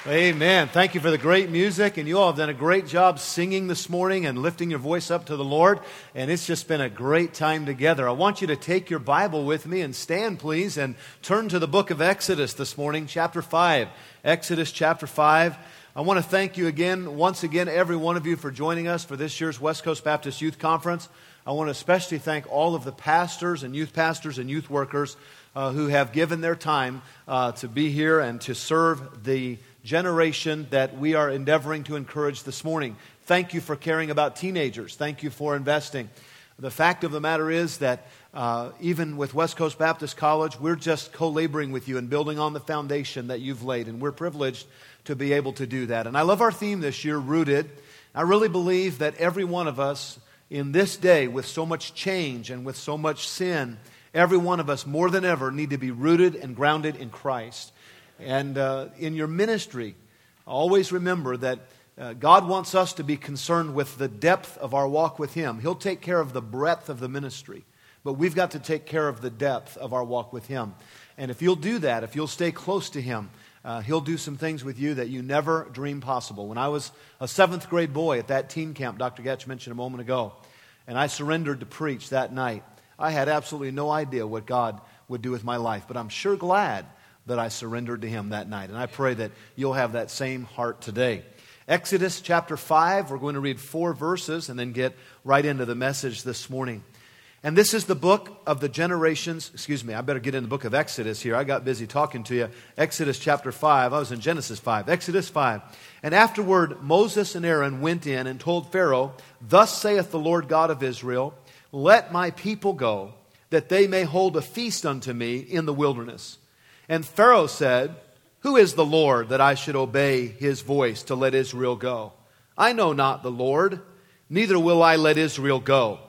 Amen. Thank you for the great music, and you all have done a great job singing this morning and lifting your voice up to the Lord, and it's just been a great time together. I want you to take your Bible with me and stand, please, and turn to the book of Exodus this morning, chapter 5. Exodus chapter 5. I want to thank you once again, every one of you for joining us for this year's West Coast Baptist Youth Conference. I want to especially thank all of the pastors and youth workers who have given their time to be here and to serve the generation that we are endeavoring to encourage this morning. Thank you for caring about teenagers. Thank you for investing. The fact of the matter is that even with West Coast Baptist College, we're just co-laboring with you and building on the foundation that you've laid, and we're privileged to be able to do that. And I love our theme this year, Rooted. I really believe that every one of us in this day, with so much change and with so much sin, every one of us more than ever need to be rooted and grounded in Christ. And in your ministry, always remember that God wants us to be concerned with the depth of our walk with Him. He'll take care of the breadth of the ministry, but we've got to take care of the depth of our walk with Him. And if you'll do that, if you'll stay close to Him, He'll do some things with you that you never dreamed possible. When I was a 7th grade boy at that teen camp Dr. Getch mentioned a moment ago, and I surrendered to preach that night, I had absolutely no idea what God would do with my life, but I'm sure glad that I surrendered to Him that night. And I pray that you'll have that same heart today. Exodus chapter 5, we're going to read 4 verses and then get right into the message this morning. And this is the book of the generations. I better get in the book of Exodus here. I got busy talking to you. Exodus chapter 5. I was in Genesis 5. Exodus 5. And afterward Moses and Aaron went in and told Pharaoh, "Thus saith the Lord God of Israel, let my people go, that they may hold a feast unto me in the wilderness." And Pharaoh said, "Who is the Lord that I should obey His voice to let Israel go? I know not the Lord, neither will I let Israel go."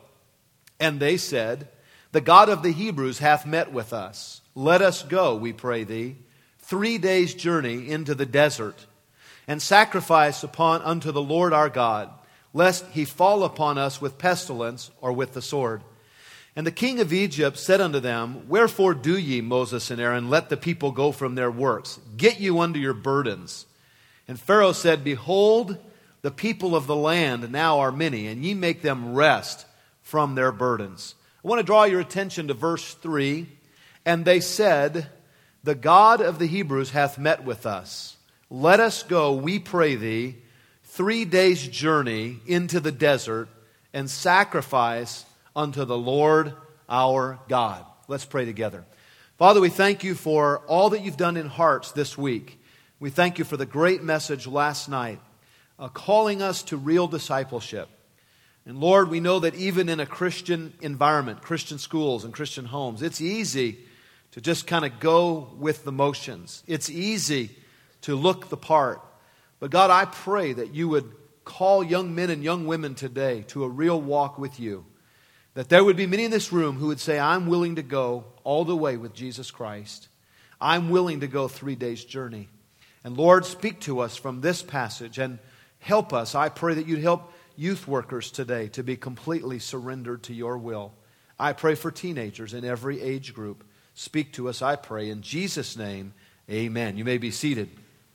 And they said, "The God of the Hebrews hath met with us. Let us go, we pray thee, 3 days' journey into the desert, and sacrifice unto the Lord our God, lest He fall upon us with pestilence or with the sword." And the king of Egypt said unto them, "Wherefore do ye, Moses and Aaron, let the people go from their works? Get you unto your burdens." And Pharaoh said, "Behold, the people of the land now are many, and ye make them rest from their burdens." I want to draw your attention to verse 3. And they said, "The God of the Hebrews hath met with us. Let us go, we pray thee, 3 days' journey into the desert, and sacrifice unto the Lord our God." Let's pray together. Father, we thank you for all that you've done in hearts this week. We thank you for the great message last night, calling us to real discipleship. And Lord, we know that even in a Christian environment, Christian schools and Christian homes, it's easy to just kind of go with the motions. It's easy to look the part. But God, I pray that you would call young men and young women today to a real walk with you. That there would be many in this room who would say, "I'm willing to go all the way with Jesus Christ. I'm willing to go 3 days' journey." And Lord, speak to us from this passage and help us. I pray that you'd help youth workers today to be completely surrendered to your will. I pray for teenagers in every age group. Speak to us, I pray. In Jesus' name, amen. You may be seated.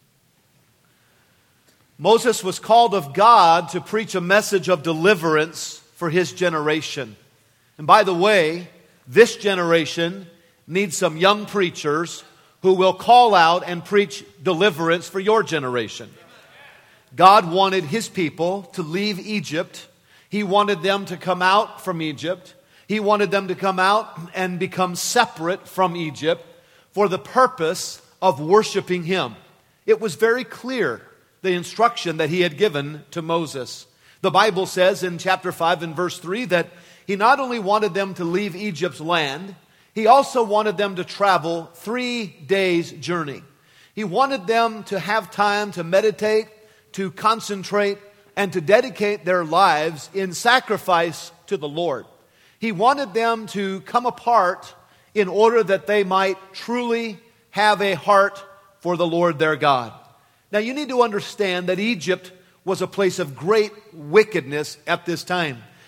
Moses was called of God to preach a message of deliverance for his generation. And by the way, this generation needs some young preachers who will call out and preach deliverance for your generation. God wanted His people to leave Egypt. He wanted them to come out from Egypt. He wanted them to come out and become separate from Egypt for the purpose of worshiping Him. It was very clear, the instruction that He had given to Moses. The Bible says in chapter 5 and verse 3 that He not only wanted them to leave Egypt's land, He also wanted them to travel 3 days' journey. He wanted them to have time to meditate, to concentrate, and to dedicate their lives in sacrifice to the Lord. He wanted them to come apart in order that they might truly have a heart for the Lord their God. Now you need to understand that Egypt was a place of great wickedness at this time.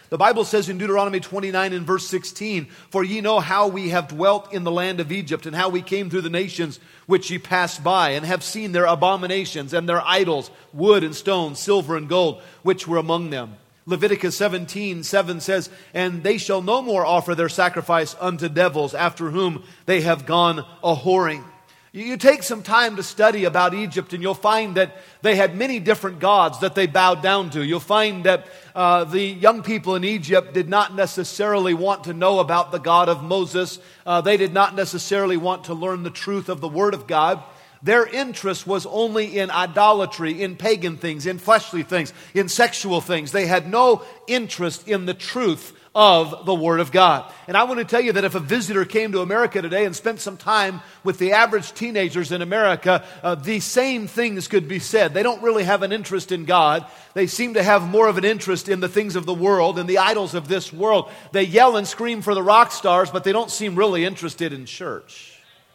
The Bible says in Deuteronomy 29 and verse 16, "For ye know how we have dwelt in the land of Egypt, and how we came through the nations which ye passed by, and have seen their abominations and their idols, wood and stone, silver and gold, which were among them." Leviticus 17:7 says, "And they shall no more offer their sacrifice unto devils, after whom they have gone a-whoring." You take some time to study about Egypt, and you'll find that they had many different gods that they bowed down to. You'll find that the young people in Egypt did not necessarily want to know about the God of Moses. They did not necessarily want to learn the truth of the Word of God. Their interest was only in idolatry, in pagan things, in fleshly things, in sexual things. They had no interest in the truth of the Word of God. And I want to tell you that if a visitor came to America today and spent some time with the average teenagers in America, the same things could be said. They don't really have an interest in God. They seem to have more of an interest in the things of the world and the idols of this world. They yell and scream for the rock stars, but they don't seem really interested in church.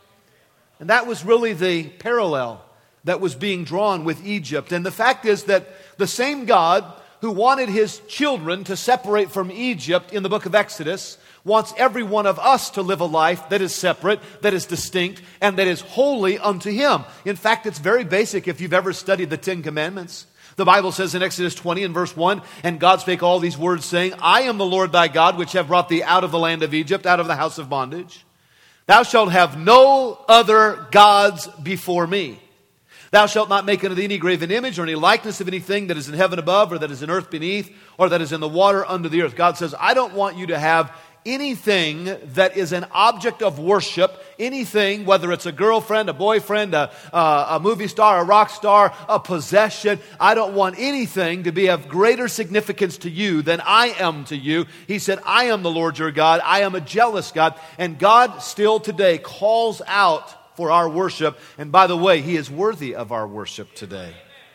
And that was really the parallel that was being drawn with Egypt. And the fact is that the same God who wanted his children to separate from Egypt in the book of Exodus wants every one of us to live a life that is separate, that is distinct, and that is holy unto him. In fact, it's very basic if you've ever studied the Ten Commandments. The Bible says in Exodus 20 and verse 1, "And God spake all these words, saying, I am the Lord thy God, which have brought thee out of the land of Egypt, out of the house of bondage. Thou shalt have no other gods before me. Thou shalt not make unto thee any graven image or any likeness of anything that is in heaven above or that is in earth beneath or that is in the water under the earth." God says, I don't want you to have anything that is an object of worship, anything, whether it's a girlfriend, a boyfriend, a movie star, a rock star, a possession. I don't want anything to be of greater significance to you than I am to you. He said, I am the Lord your God. I am a jealous God. And God still today calls out for our worship. And by the way, he is worthy of our worship today.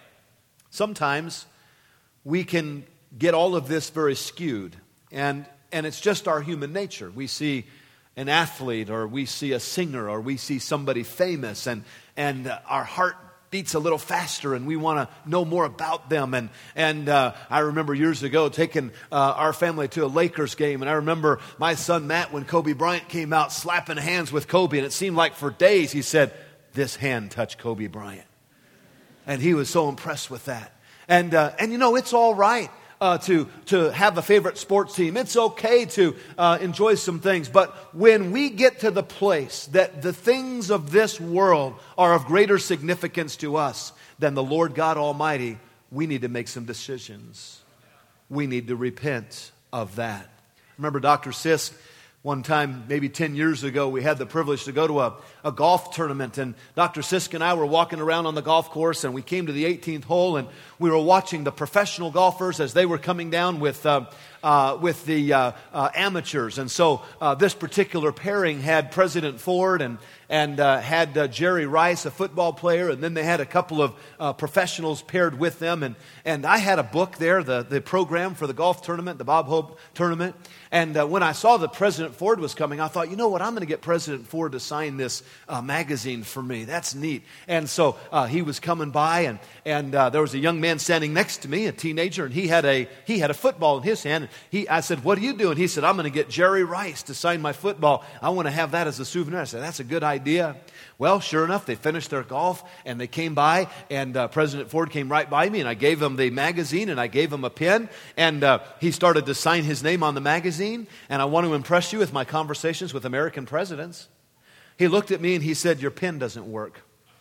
Sometimes we can get all of this very skewed. And it's just our human nature. We see an athlete, or we see a singer, or we see somebody famous, and our heart beats a little faster, and we want to know more about them. And I remember years ago taking our family to a Lakers game, and I remember my son Matt, when Kobe Bryant came out, slapping hands with Kobe, and it seemed like for days he said, "This hand touched Kobe Bryant," and he was so impressed with that. And you know, it's all right to have a favorite sports team. It's okay to enjoy some things. But when we get to the place that the things of this world are of greater significance to us than the Lord God Almighty, we need to make some decisions. We need to repent of that. Remember Dr. Sisk, one time, maybe 10 years ago, we had the privilege to go to a golf tournament, and Dr. Sisk and I were walking around on the golf course, and we came to the 18th hole, and we were watching the professional golfers as they were coming down with the amateurs. And so this particular pairing had President Ford and had Jerry Rice, a football player, and then they had a couple of professionals paired with them. And I had a book there, the program for the golf tournament, the Bob Hope tournament. And when I saw that President Ford was coming, I thought, you know what, I'm going to get President Ford to sign this magazine for me. That's neat. And so he was coming by, and there was a young man standing next to me, a teenager, and he had a football in his hand. I said, "What are you doing?" He said, "I'm going to get Jerry Rice to sign my football. I want to have that as a souvenir." I said, "That's a good idea." Well, sure enough, they finished their golf, and they came by, and President Ford came right by me, and I gave him the magazine, and I gave him a pen, and he started to sign his name on the magazine. And I want to impress you with my conversations with American presidents. He looked at me, and he said, "Your pen doesn't work."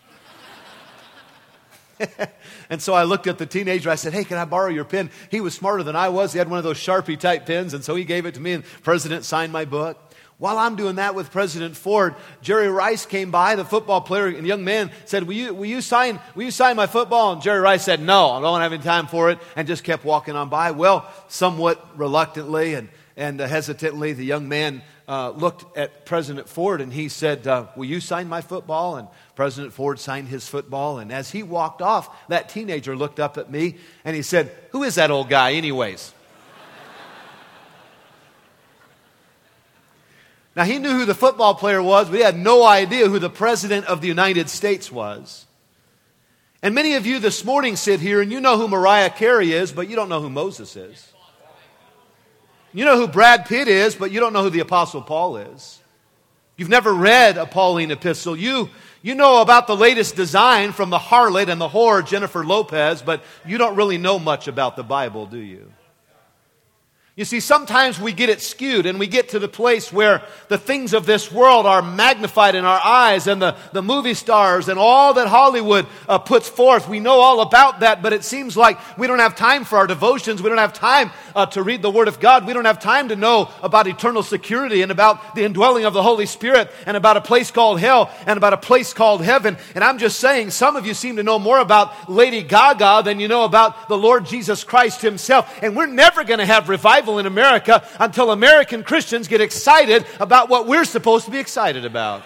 And so I looked at the teenager. I said, "Hey, can I borrow your pen?" He was smarter than I was. He had one of those Sharpie type pens, and so he gave it to me, and the president signed my book. While I'm doing that with President Ford, Jerry Rice came by, the football player, and the young man said, will you sign my football? And Jerry Rice said, "No, I don't have any time for it," and just kept walking on by. Well, somewhat reluctantly and hesitantly, the young man looked at President Ford, and he said, "Will you sign my football?" And President Ford signed his football, and as he walked off, that teenager looked up at me, and he said, "Who is that old guy anyways?" Now, he knew who the football player was, but he had no idea who the President of the United States was. And many of you this morning sit here, and you know who Mariah Carey is, but you don't know who Moses is. You know who Brad Pitt is, but you don't know who the Apostle Paul is. You've never read a Pauline epistle. You know about the latest design from the harlot and the whore, Jennifer Lopez, but you don't really know much about the Bible, do you? You see, sometimes we get it skewed and we get to the place where the things of this world are magnified in our eyes, and the movie stars and all that Hollywood puts forth. We know all about that, but it seems like we don't have time for our devotions. We don't have time to read the Word of God. We don't have time to know about eternal security and about the indwelling of the Holy Spirit and about a place called hell and about a place called heaven. And I'm just saying, some of you seem to know more about Lady Gaga than you know about the Lord Jesus Christ Himself. And we're never going to have revival in America until American Christians get excited about what we're supposed to be excited about.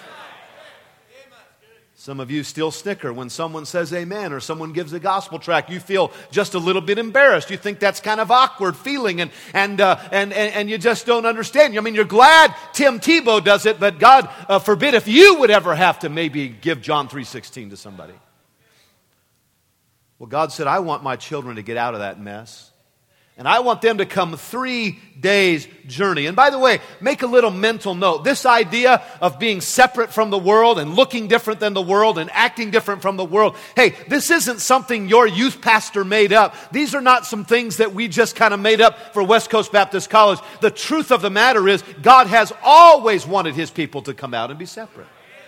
Some of you still snicker when someone says amen or someone gives a gospel tract. You feel just a little bit embarrassed. You think that's kind of awkward feeling and you just don't understand. I mean, you're glad Tim Tebow does it, but God forbid if you would ever have to maybe give John 3:16 to somebody. Well, God said, I want my children to get out of that mess. And I want them to come 3 days journey. And by the way, make a little mental note. This idea of being separate from the world and looking different than the world and acting different from the world. Hey, this isn't something your youth pastor made up. These are not some things that we just kind of made up for West Coast Baptist College. The truth of the matter is God has always wanted His people to come out and be separate.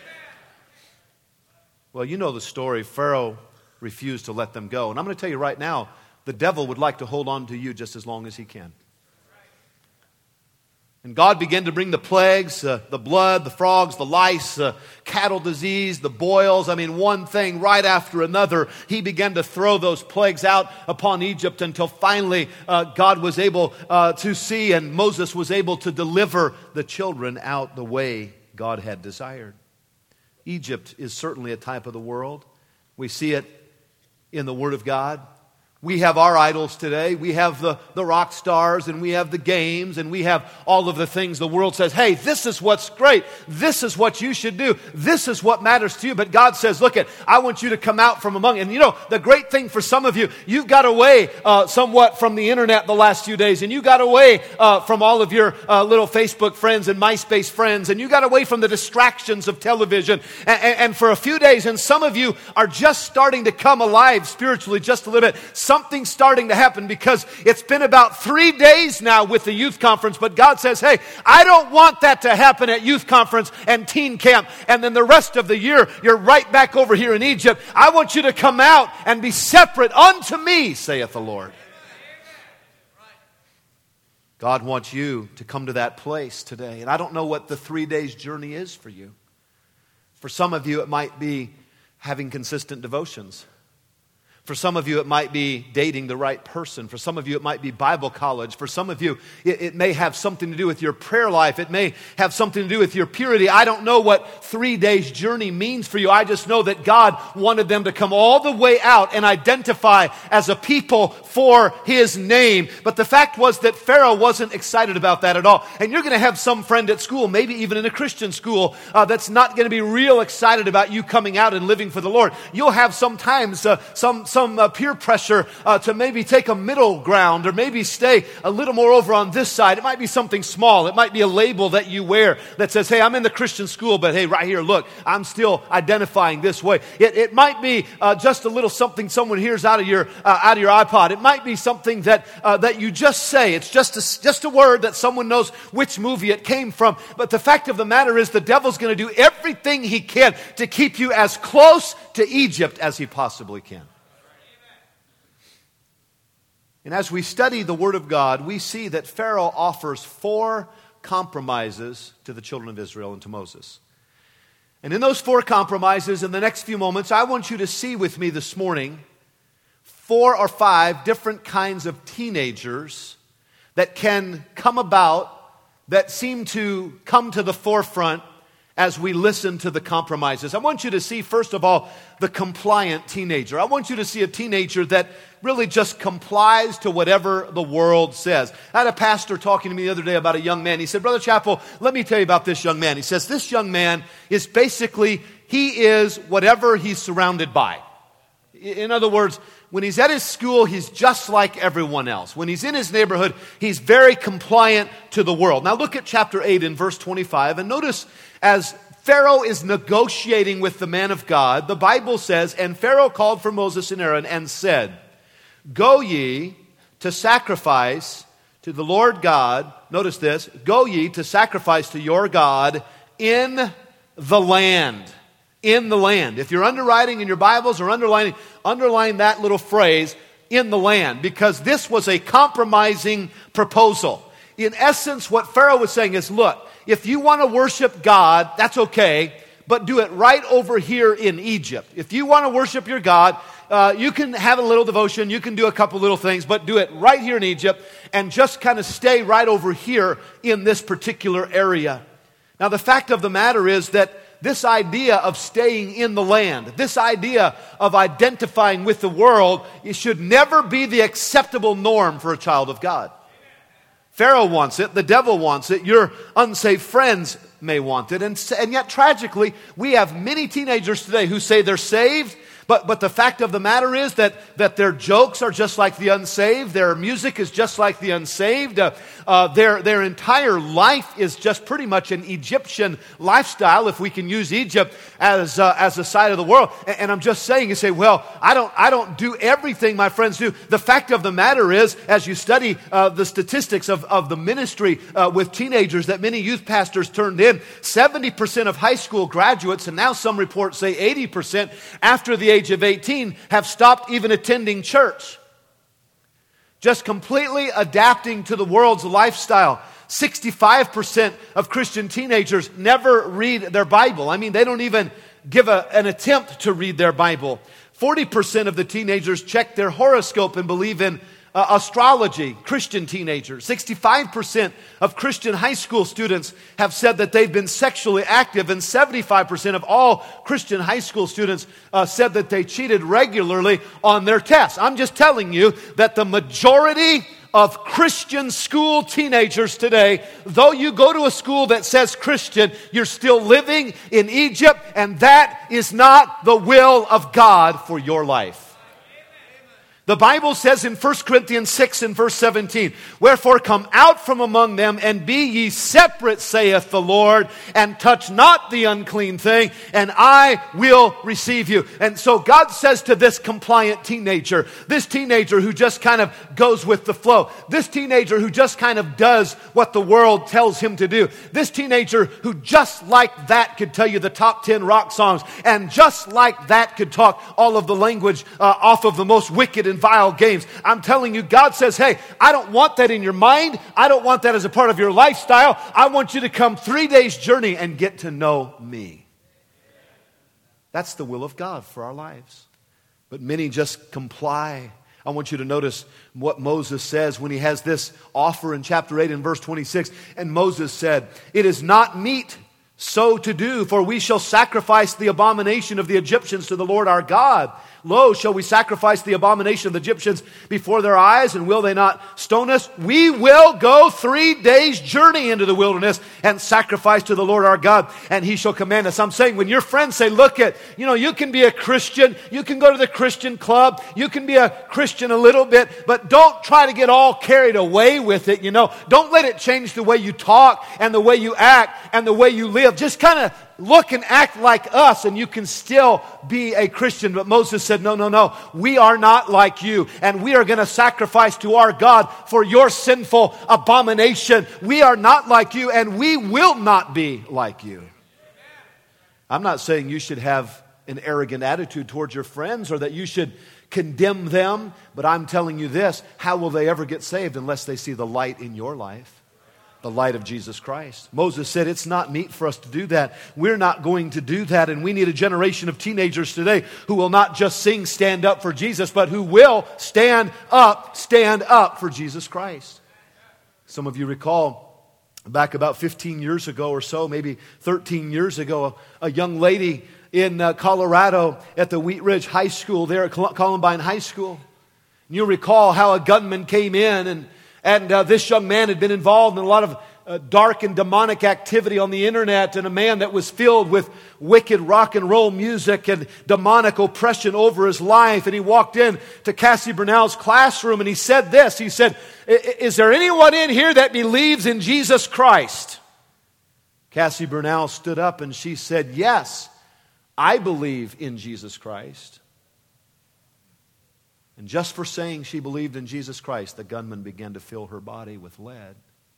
Well, you know the story. Pharaoh refused to let them go. And I'm going to tell you right now, the devil would like to hold on to you just as long as he can. And God began to bring the plagues, the blood, the frogs, the lice, cattle disease, the boils. I mean, one thing right after another. He began to throw those plagues out upon Egypt until finally God was able to see, and Moses was able to deliver the children out the way God had desired. Egypt is certainly a type of the world. We see it in the Word of God. We have our idols today. We have the rock stars, and we have the games, and we have all of the things the world says, hey, this is what's great. This is what you should do. This is what matters to you. But God says, look, I want you to come out from among. And you know, the great thing for some of you, you got away somewhat from the internet the last few days, and you got away from all of your little Facebook friends and MySpace friends, and you got away from the distractions of television. And for a few days, and some of you are just starting to come alive spiritually just a little bit. Something's starting to happen because it's been about 3 days now with the youth conference, but God says, hey, I don't want that to happen at youth conference and teen camp, and then the rest of the year, you're right back over here in Egypt. I want you to come out and be separate unto me, saith the Lord. God wants you to come to that place today, and I don't know what the 3 days journey is for you. For some of you, it might be having consistent devotions. For some of you, it might be dating the right person. For some of you, it might be Bible college. For some of you, it may have something to do with your prayer life. It may have something to do with your purity. I don't know what 3 days journey means for you. I just know that God wanted them to come all the way out and identify as a people for His name. But the fact was that Pharaoh wasn't excited about that at all. And you're going to have some friend at school, maybe even in a Christian school, that's not going to be real excited about you coming out and living for the Lord. You'll have sometimes some peer pressure to maybe take a middle ground or maybe stay a little more over on this side. It might be something small. It might be a label that you wear that says, hey, I'm in the Christian school, but hey, right here, look, I'm still identifying this way. It might be just a little something someone hears out of your iPod. It might be something that you just say. It's just a word that someone knows which movie it came from. But the fact of the matter is the devil's going to do everything he can to keep you as close to Egypt as he possibly can. And as we study the Word of God, we see that Pharaoh offers 4 compromises to the children of Israel and to Moses. And in those 4 compromises, in the next few moments, I want you to see with me this morning 4 or 5 different kinds of teenagers that can come about, that seem to come to the forefront as we listen to the compromises. I want you to see, first of all, the compliant teenager. I want you to see a teenager that really just complies to whatever the world says. I had a pastor talking to me the other day about a young man. He said, Brother Chappell, let me tell you about this young man. He says, this young man is basically, he is whatever he's surrounded by. In other words, when he's at his school, he's just like everyone else. When he's in his neighborhood, he's very compliant to the world. Now look at chapter 8 and verse 25, and notice as Pharaoh is negotiating with the man of God, the Bible says, "And Pharaoh called for Moses and Aaron and said, 'Go ye to sacrifice to the Lord God,'" notice this, "'Go ye to sacrifice to your God in the land.'" In the land. If you're underwriting in your Bibles or underline that little phrase, "in the land," because this was a compromising proposal. In essence, what Pharaoh was saying is, look, if you want to worship God, that's okay, but do it right over here in Egypt. If you want to worship your God, you can have a little devotion, you can do a couple little things, but do it right here in Egypt and just kind of stay right over here in this particular area. Now, the fact of the matter is that this idea of staying in the land, this idea of identifying with the world, it should never be the acceptable norm for a child of God. Pharaoh wants it, the devil wants it, your unsaved friends may want it, and yet tragically, we have many teenagers today who say they're saved, but the fact of the matter is that their jokes are just like the unsaved, their music is just like the unsaved, their entire life is just pretty much an Egyptian lifestyle, if we can use Egypt as a side of the world. And I'm just saying, you say, well, I don't do everything my friends do. The fact of the matter is, as you study the statistics of the ministry with teenagers that many youth pastors turned in, 70% of high school graduates, and now some reports say 80%, after the age of 18 have stopped even attending church. Just completely adapting to the world's lifestyle. 65% of Christian teenagers never read their Bible. I mean, they don't even give an attempt to read their Bible. 40% of the teenagers check their horoscope and believe in astrology, Christian teenagers. 65% of Christian high school students have said that they've been sexually active, and 75% of all Christian high school students said that they cheated regularly on their tests. I'm just telling you that the majority of Christian school teenagers today, though you go to a school that says Christian, you're still living in Egypt, and that is not the will of God for your life. The Bible says in 1 Corinthians 6 and verse 17, "Wherefore come out from among them, and be ye separate, saith the Lord, and touch not the unclean thing, and I will receive you." And so God says to this compliant teenager, this teenager who just kind of goes with the flow, this teenager who just kind of does what the world tells him to do, this teenager who just like that could tell you the top 10 rock songs, and just like that could talk all of the language off of the most wicked and vile games. I'm telling you, God says, hey, I don't want that in your mind. I don't want that as a part of your lifestyle. I want you to come 3 days journey and get to know me. That's the will of God for our lives. But many just comply. I want you to notice what Moses says when he has this offer in chapter 8 and verse 26. And Moses said, "It is not meet so to do, for we shall sacrifice the abomination of the Egyptians to the Lord our God. Lo, shall we sacrifice the abomination of the Egyptians before their eyes, and will they not stone us? We will go 3 days journey into the wilderness and sacrifice to the Lord our God, and he shall command us." I'm saying, when your friends say, look at, you can be a Christian, you can go to the Christian club, you can be a Christian a little bit, but don't try to get all carried away with it, Don't let it change the way you talk and the way you act and the way you live. Just kind of look and act like us, and you can still be a Christian. But Moses said, no, we are not like you, and we are going to sacrifice to our God for your sinful abomination. We are not like you, and we will not be like you. I'm not saying you should have an arrogant attitude towards your friends or that you should condemn them, but I'm telling you this: how will they ever get saved unless they see the light in your life? The light of Jesus Christ. Moses said, it's not meet for us to do that. We're not going to do that. And we need a generation of teenagers today who will not just sing "Stand Up for Jesus," but who will stand up for Jesus Christ. Some of you recall back about 15 years ago or so, maybe 13 years ago, a young lady in Colorado at the Wheat Ridge High School there at Columbine High School. And you'll recall how a gunman came in and this young man had been involved in a lot of dark and demonic activity on the internet, and a man that was filled with wicked rock and roll music and demonic oppression over his life. And he walked in to Cassie Bernal's classroom and he said this. He said, "Is there anyone in here that believes in Jesus Christ?" Cassie Bernal stood up and she said, "Yes, I believe in Jesus Christ." And just for saying she believed in Jesus Christ, the gunman began to fill her body with lead.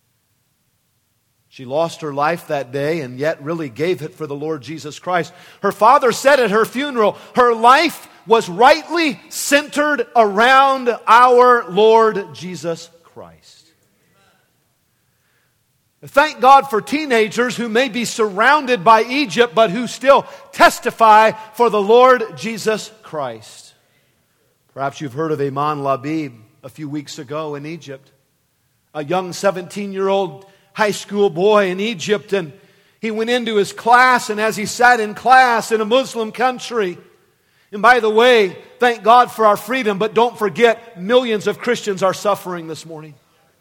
She lost her life that day and yet really gave it for the Lord Jesus Christ. Her father said at her funeral, her life was rightly centered around our Lord Jesus Christ. Thank God for teenagers who may be surrounded by Egypt, but who still testify for the Lord Jesus Christ. Perhaps you've heard of Iman Labib a few weeks ago in Egypt. A young 17-year-old high school boy in Egypt, and he went into his class, and as he sat in class in a Muslim country, and by the way, thank God for our freedom, but don't forget, millions of Christians are suffering this morning.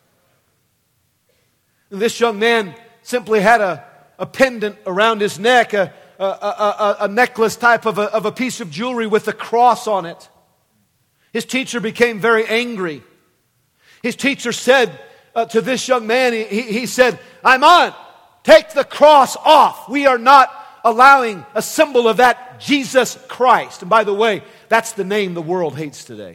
And this young man simply had a pendant around his neck, a necklace type of a piece of jewelry with a cross on it. His teacher became very angry. His teacher said to this young man, he said, "Iman, take the cross off. We are not allowing a symbol of that Jesus Christ." And by the way, that's the name the world hates today.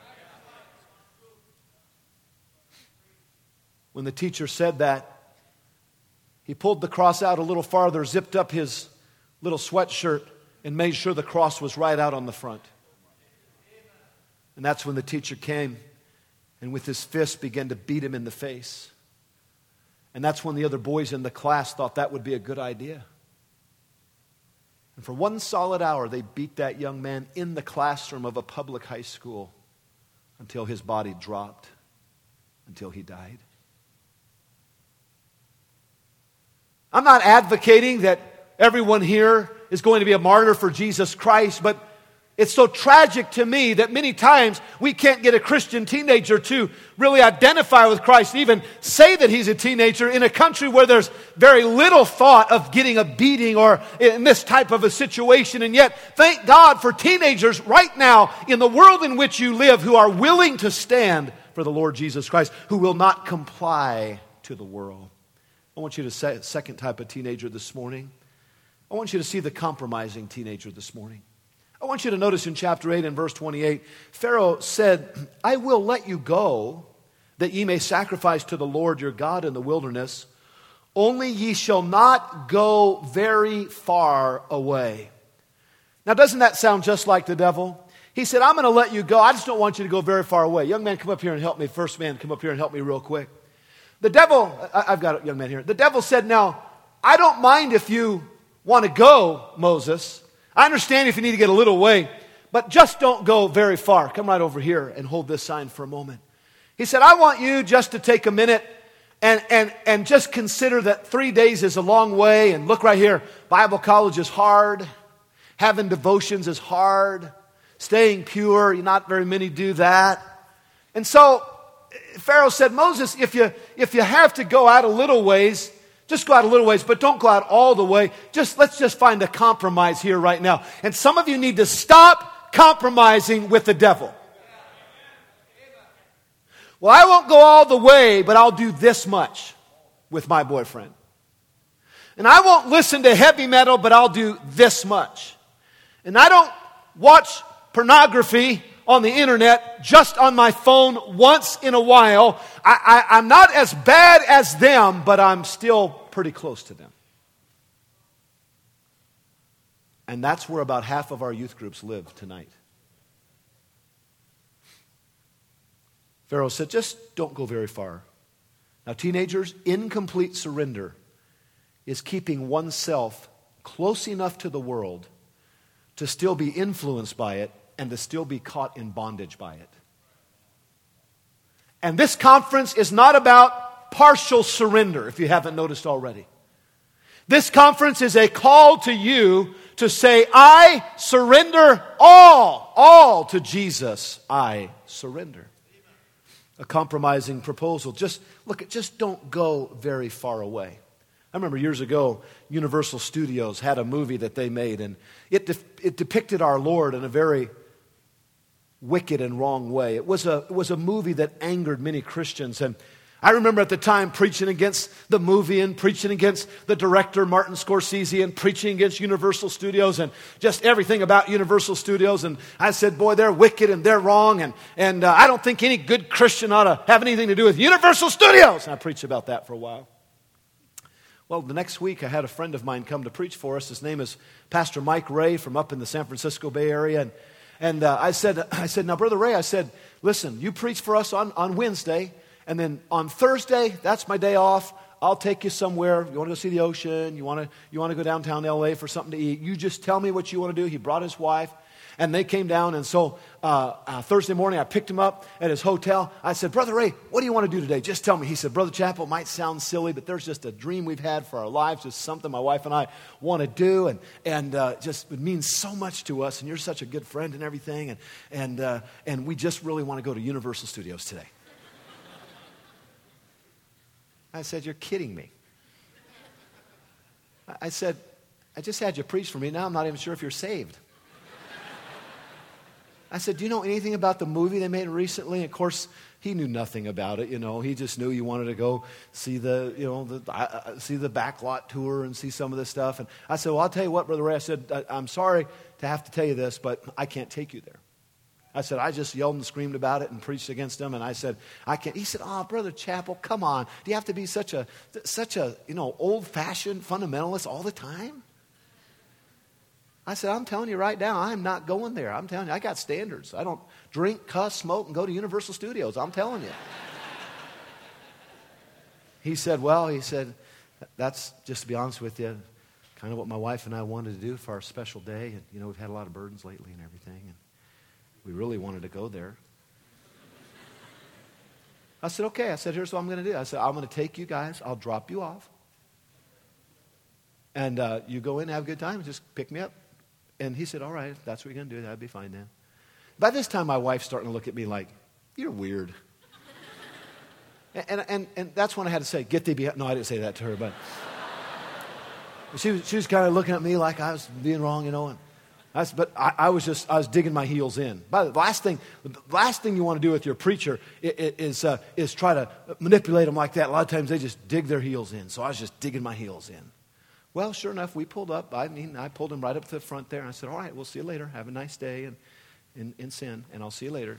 When the teacher said that, he pulled the cross out a little farther, zipped up his little sweatshirt, and made sure the cross was right out on the front. And that's when the teacher came and with his fist began to beat him in the face. And that's when the other boys in the class thought that would be a good idea. And for 1 solid hour, they beat that young man in the classroom of a public high school until his body dropped, until he died. I'm not advocating that everyone here is going to be a martyr for Jesus Christ, but it's so tragic to me that many times we can't get a Christian teenager to really identify with Christ, even say that he's a teenager in a country where there's very little thought of getting a beating or in this type of a situation. And yet, thank God for teenagers right now in the world in which you live who are willing to stand for the Lord Jesus Christ, who will not comply to the world. I want you to see a second type of teenager this morning. I want you to see the compromising teenager this morning. I want you to notice in chapter 8 and verse 28, Pharaoh said, "I will let you go, that ye may sacrifice to the Lord your God in the wilderness. Only ye shall not go very far away." Now, doesn't that sound just like the devil? He said, "I'm going to let you go. I just don't want you to go very far away." Young man, come up here and help me. First man, come up here and help me real quick. The devil, I've got a young man here. The devil said, "Now, I don't mind if you want to go, Moses. I understand if you need to get a little way, but just don't go very far. Come right over here and hold this sign for a moment." He said, "I want you just to take a minute and just consider that 3 days is a long way. And look right here, Bible college is hard. Having devotions is hard. Staying pure, not very many do that." And so Pharaoh said, "Moses, if you have to go out a little ways, just go out a little ways, but don't go out all the way. Let's just find a compromise here right now." And some of you need to stop compromising with the devil. "Well, I won't go all the way, but I'll do this much with my boyfriend. And I won't listen to heavy metal, but I'll do this much. And I don't watch pornography on the internet, just on my phone once in a while. I'm not as bad as them, but I'm still pretty close to them." And that's where about half of our youth groups live tonight. Pharaoh said, "Just don't go very far." Now, teenagers, incomplete surrender is keeping oneself close enough to the world to still be influenced by it and to still be caught in bondage by it. And this conference is not about partial surrender, if you haven't noticed already. This conference is a call to you to say, "I surrender all to Jesus. I surrender." a compromising proposal. Just don't go very far away. I remember years ago, Universal Studios had a movie that they made, and it depicted our Lord in a very wicked and wrong way. It was a movie that angered many Christians, and I remember at the time preaching against the movie and preaching against the director, Martin Scorsese, and preaching against Universal Studios and just everything about Universal Studios. And I said, boy, they're wicked and they're wrong, and I don't think any good Christian ought to have anything to do with Universal Studios. And I preached about that for a while. Well, the next week I had a friend of mine come to preach for us. His name is Pastor Mike Ray from up in the San Francisco Bay Area. And I said, now, Brother Ray, I said, listen, you preach for us on Wednesday. And then on Thursday, that's my day off. I'll take you somewhere. You want to go see the ocean? You want to go downtown LA for something to eat? You just tell me what you want to do. He brought his wife, and they came down. And so Thursday morning, I picked him up at his hotel. I said, Brother Ray, what do you want to do today? Just tell me. He said, Brother Chappell, might sound silly, but there's just a dream we've had for our lives, just something my wife and I want to do, and just it means so much to us. And you're such a good friend and everything, and we just really want to go to Universal Studios today. I said, you're kidding me. I said, I just had you preach for me. Now I'm not even sure if you're saved. I said, do you know anything about the movie they made recently? And of course, he knew nothing about it. He just knew you wanted to go see the backlot tour and see some of this stuff. And I said, well, I'll tell you what, Brother Ray. I said, I'm sorry to have to tell you this, but I can't take you there. I said, I just yelled and screamed about it and preached against him. And I said, I can't. He said, Brother Chappell, come on. Do you have to be such a old-fashioned fundamentalist all the time? I said, I'm telling you right now, I'm not going there. I'm telling you, I got standards. I don't drink, cuss, smoke, and go to Universal Studios. I'm telling you. He said, that's, just to be honest with you, kind of what my wife and I wanted to do for our special day. And, we've had a lot of burdens lately and everything. And we really wanted to go there. I said, okay. I said, here's what I'm going to do. I said, I'm going to take you guys. I'll drop you off. And you go in and have a good time and just pick me up. And he said, all right, if that's what you're going to do, that'd be fine then. By this time, my wife's starting to look at me like, you're weird. and that's when I had to say, get thee behind. No, I didn't say that to her, but she was kind of looking at me like I was being wrong, and I was digging my heels in. But the last thing you want to do with your preacher is try to manipulate them like that. A lot of times they just dig their heels in. So I was just digging my heels in. Well, sure enough, we pulled up. I pulled him right up to the front there. And I said, all right, we'll see you later. Have a nice day in sin, and I'll see you later.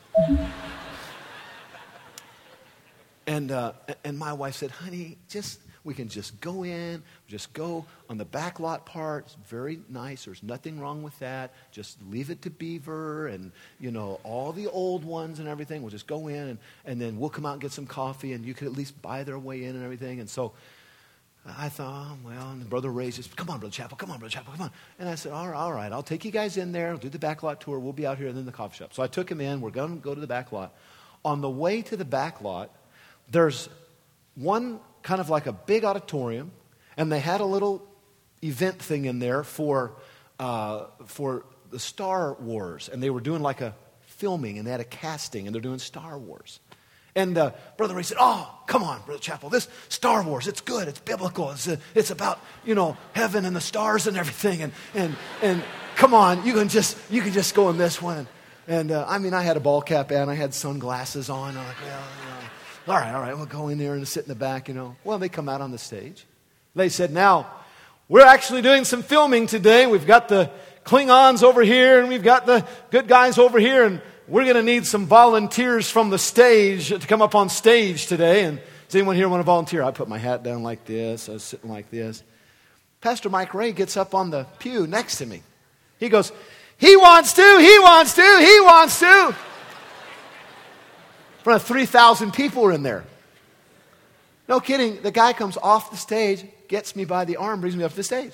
And my wife said, honey, we can just go in, just go on the back lot part. It's very nice. There's nothing wrong with that. Just leave it to Beaver and, all the old ones and everything. We'll just go in and then we'll come out and get some coffee, and you could at least buy their way in and everything. And so I thought, and Brother Ray says, come on, Brother Chappell, come on. And I said, all right, I'll take you guys in there. We'll do the back lot tour. We'll be out here and then the coffee shop. So I took him in. We're going to go to the back lot. On the way to the back lot, there's one kind of like a big auditorium, and they had a little event thing in there for the Star Wars, and they were doing like a filming, and they had a casting, and they're doing Star Wars. And Brother Ray said, come on, Brother Chappell, this Star Wars, it's good, it's biblical, it's about, heaven and the stars and everything, and come on, you can just go in this one. And I had a ball cap and I had sunglasses on. I'm like, all right, we'll go in there and sit in the back, Well, they come out on the stage. They said, now, we're actually doing some filming today. We've got the Klingons over here, and we've got the good guys over here, and we're going to need some volunteers from the stage to come up on stage today. And does anyone here want to volunteer? I put my hat down like this. I was sitting like this. Pastor Mike Ray gets up on the pew next to me. He goes, he wants to. In front of 3,000 people are in there. No kidding. The guy comes off the stage, gets me by the arm, brings me up to the stage.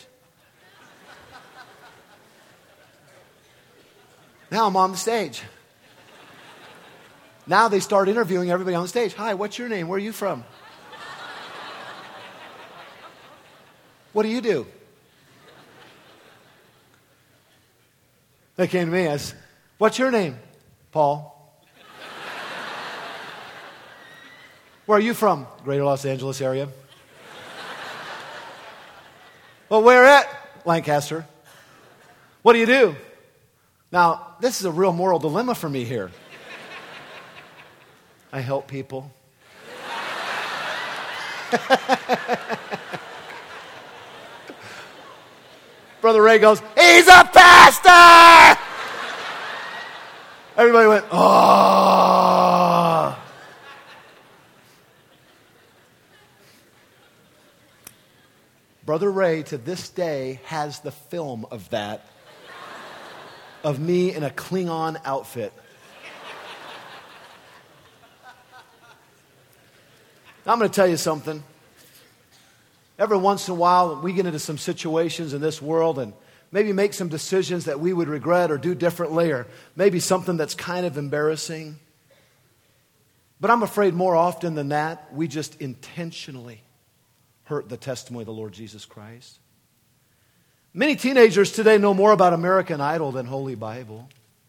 Now I'm on the stage. Now they start interviewing everybody on the stage. Hi, what's your name? Where are you from? What do you do? They came to me. I said, what's your name? Paul. Where are you from? Greater Los Angeles area. Well, where at? Lancaster. What do you do? Now, this is a real moral dilemma for me here. I help people. Brother Ray goes, he's a pastor! Everybody went, oh. Brother Ray, to this day, has the film of that, of me in a Klingon outfit. Now, I'm going to tell you something. Every once in a while, we get into some situations in this world and maybe make some decisions that we would regret or do differently, or maybe something that's kind of embarrassing. But I'm afraid more often than that, we just intentionally hurt the testimony of the Lord Jesus Christ. Many teenagers today know more about American Idol than Holy Bible.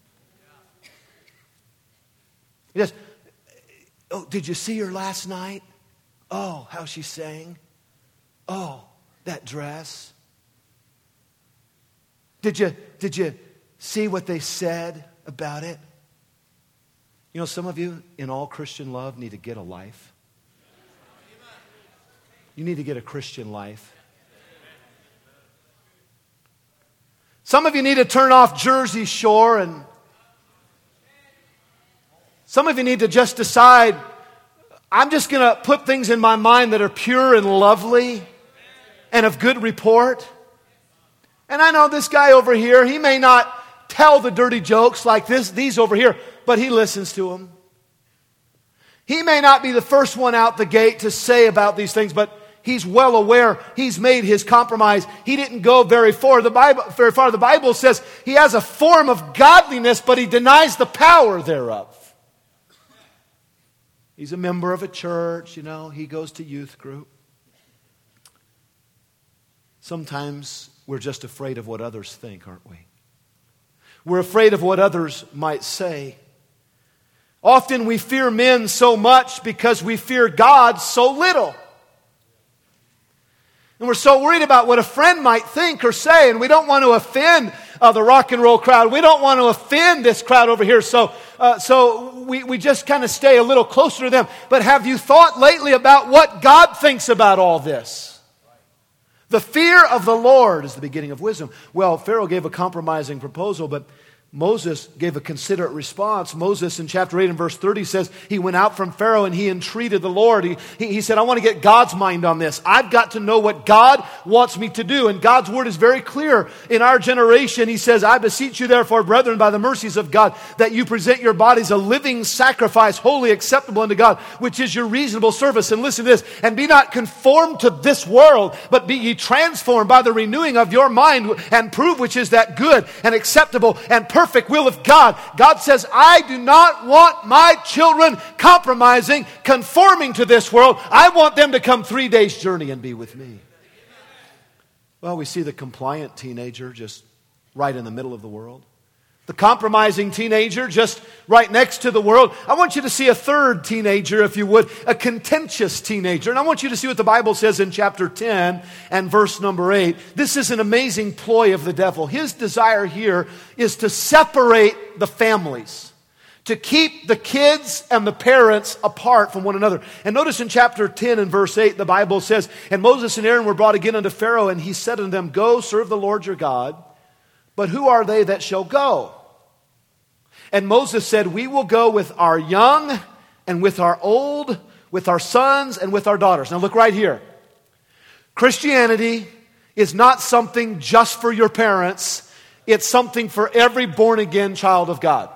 Yes. Oh, did you see her last night? Oh, how she sang. Oh, that dress. Did you see what they said about it? You know, some of you in all Christian love need to get a life. You need to get a Christian life. Some of you need to turn off Jersey Shore, and some of you need to just decide, I'm just going to put things in my mind that are pure and lovely and of good report. And I know this guy over here, he may not tell the dirty jokes like these over here, but he listens to them. He may not be the first one out the gate to say about these things, but he's well aware. He's made his compromise. He didn't go very far. The Bible says he has a form of godliness, but he denies the power thereof. He's a member of a church, you know. He goes to youth group. Sometimes we're just afraid of what others think, aren't we? We're afraid of what others might say. Often we fear men so much because we fear God so little. And we're so worried about what a friend might think or say, and we don't want to offend the rock and roll crowd. We don't want to offend this crowd over here, so we just kind of stay a little closer to them. But have you thought lately about what God thinks about all this? The fear of the Lord is the beginning of wisdom. Well, Pharaoh gave a compromising proposal, but Moses gave a considerate response. Moses in chapter 8 and verse 30 says he went out from Pharaoh and he entreated the Lord. He said, I want to get God's mind on this. I've got to know what God wants me to do. And God's word is very clear in our generation. He says, I beseech you therefore, brethren, by the mercies of God, that you present your bodies a living sacrifice, wholly acceptable unto God, which is your reasonable service. And listen to this, and be not conformed to this world, but be ye transformed by the renewing of your mind, and prove which is that good and acceptable and perfect will of God. God says, I do not want my children compromising, conforming to this world. I want them to come 3 days' journey and be with me. Well, we see the compliant teenager just right in the middle of the world. The compromising teenager just right next to the world. I want you to see a third teenager, if you would, a contentious teenager. And I want you to see what the Bible says in chapter 10 and verse number 8. This is an amazing ploy of the devil. His desire here is to separate the families, to keep the kids and the parents apart from one another. And notice in chapter 10 and verse 8, the Bible says, and Moses and Aaron were brought again unto Pharaoh, and he said unto them, go, serve the Lord your God. But who are they that shall go? And Moses said, we will go with our young and with our old, with our sons and with our daughters. Now look right here. Christianity is not something just for your parents. It's something for every born-again child of God.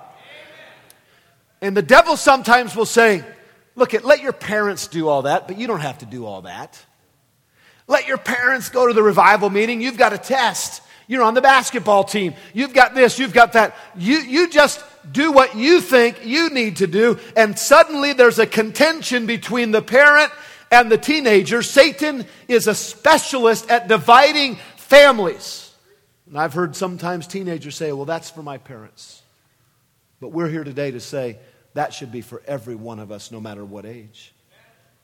And the devil sometimes will say, look, let your parents do all that, but you don't have to do all that. Let your parents go to the revival meeting. You've got a test. You're on the basketball team. You've got this, you've got that. You just do what you think you need to do, and suddenly there's a contention between the parent and the teenager. Satan is a specialist at dividing families. And I've heard sometimes teenagers say, well, that's for my parents. But we're here today to say that should be for every one of us, no matter what age.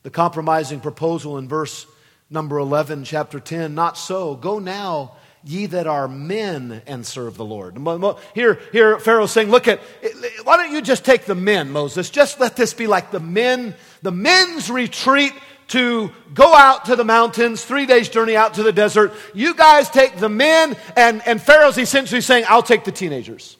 The compromising proposal in verse number 11, chapter 10, not so. Go now, ye that are men, and serve the Lord. Here Pharaoh's saying, look why don't you just take the men, Moses? Just let this be like the men's retreat to go out to the mountains, 3 days journey out to the desert. You guys take the men, and Pharaoh's essentially saying, I'll take the teenagers.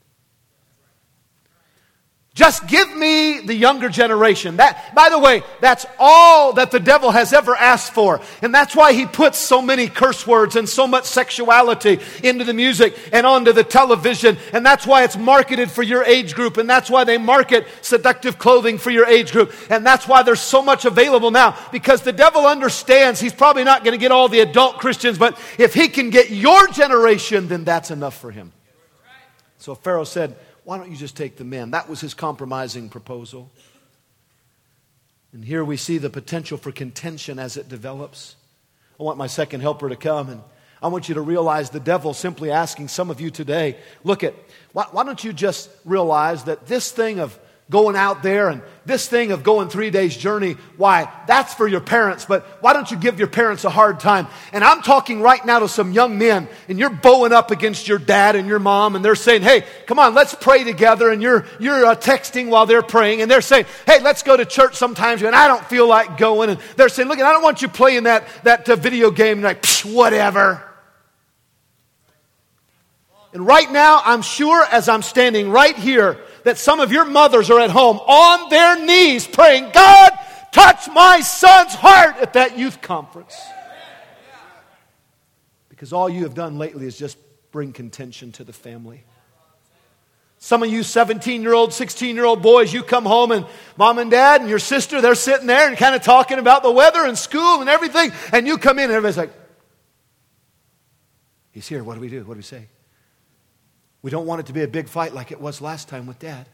Just give me the younger generation. That, by the way, that's all that the devil has ever asked for. And that's why he puts so many curse words and so much sexuality into the music and onto the television. And that's why it's marketed for your age group. And that's why they market seductive clothing for your age group. And that's why there's so much available now. Because the devil understands he's probably not going to get all the adult Christians. But if he can get your generation, then that's enough for him. So Pharaoh said, why don't you just take the men? That was his compromising proposal. And here we see the potential for contention as it develops. I want my second helper to come, and I want you to realize the devil simply asking some of you today, why don't you just realize that this thing of going out there and this thing of going 3 days journey, why, that's for your parents, but why don't you give your parents a hard time? And I'm talking right now to some young men, and you're bowing up against your dad and your mom, and they're saying, hey, come on, let's pray together, and you're texting while they're praying, and they're saying, hey, let's go to church sometimes, and I don't feel like going, and they're saying, look, I don't want you playing that video game, and like, whatever. And right now, I'm sure as I'm standing right here, that some of your mothers are at home on their knees praying, God, touch my son's heart at that youth conference. Because all you have done lately is just bring contention to the family. Some of you 17-year-old, 16-year-old boys, you come home and mom and dad and your sister, they're sitting there and kind of talking about the weather and school and everything. And you come in and everybody's like, he's here, what do we do? What do we say? We don't want it to be a big fight like it was last time with Dad.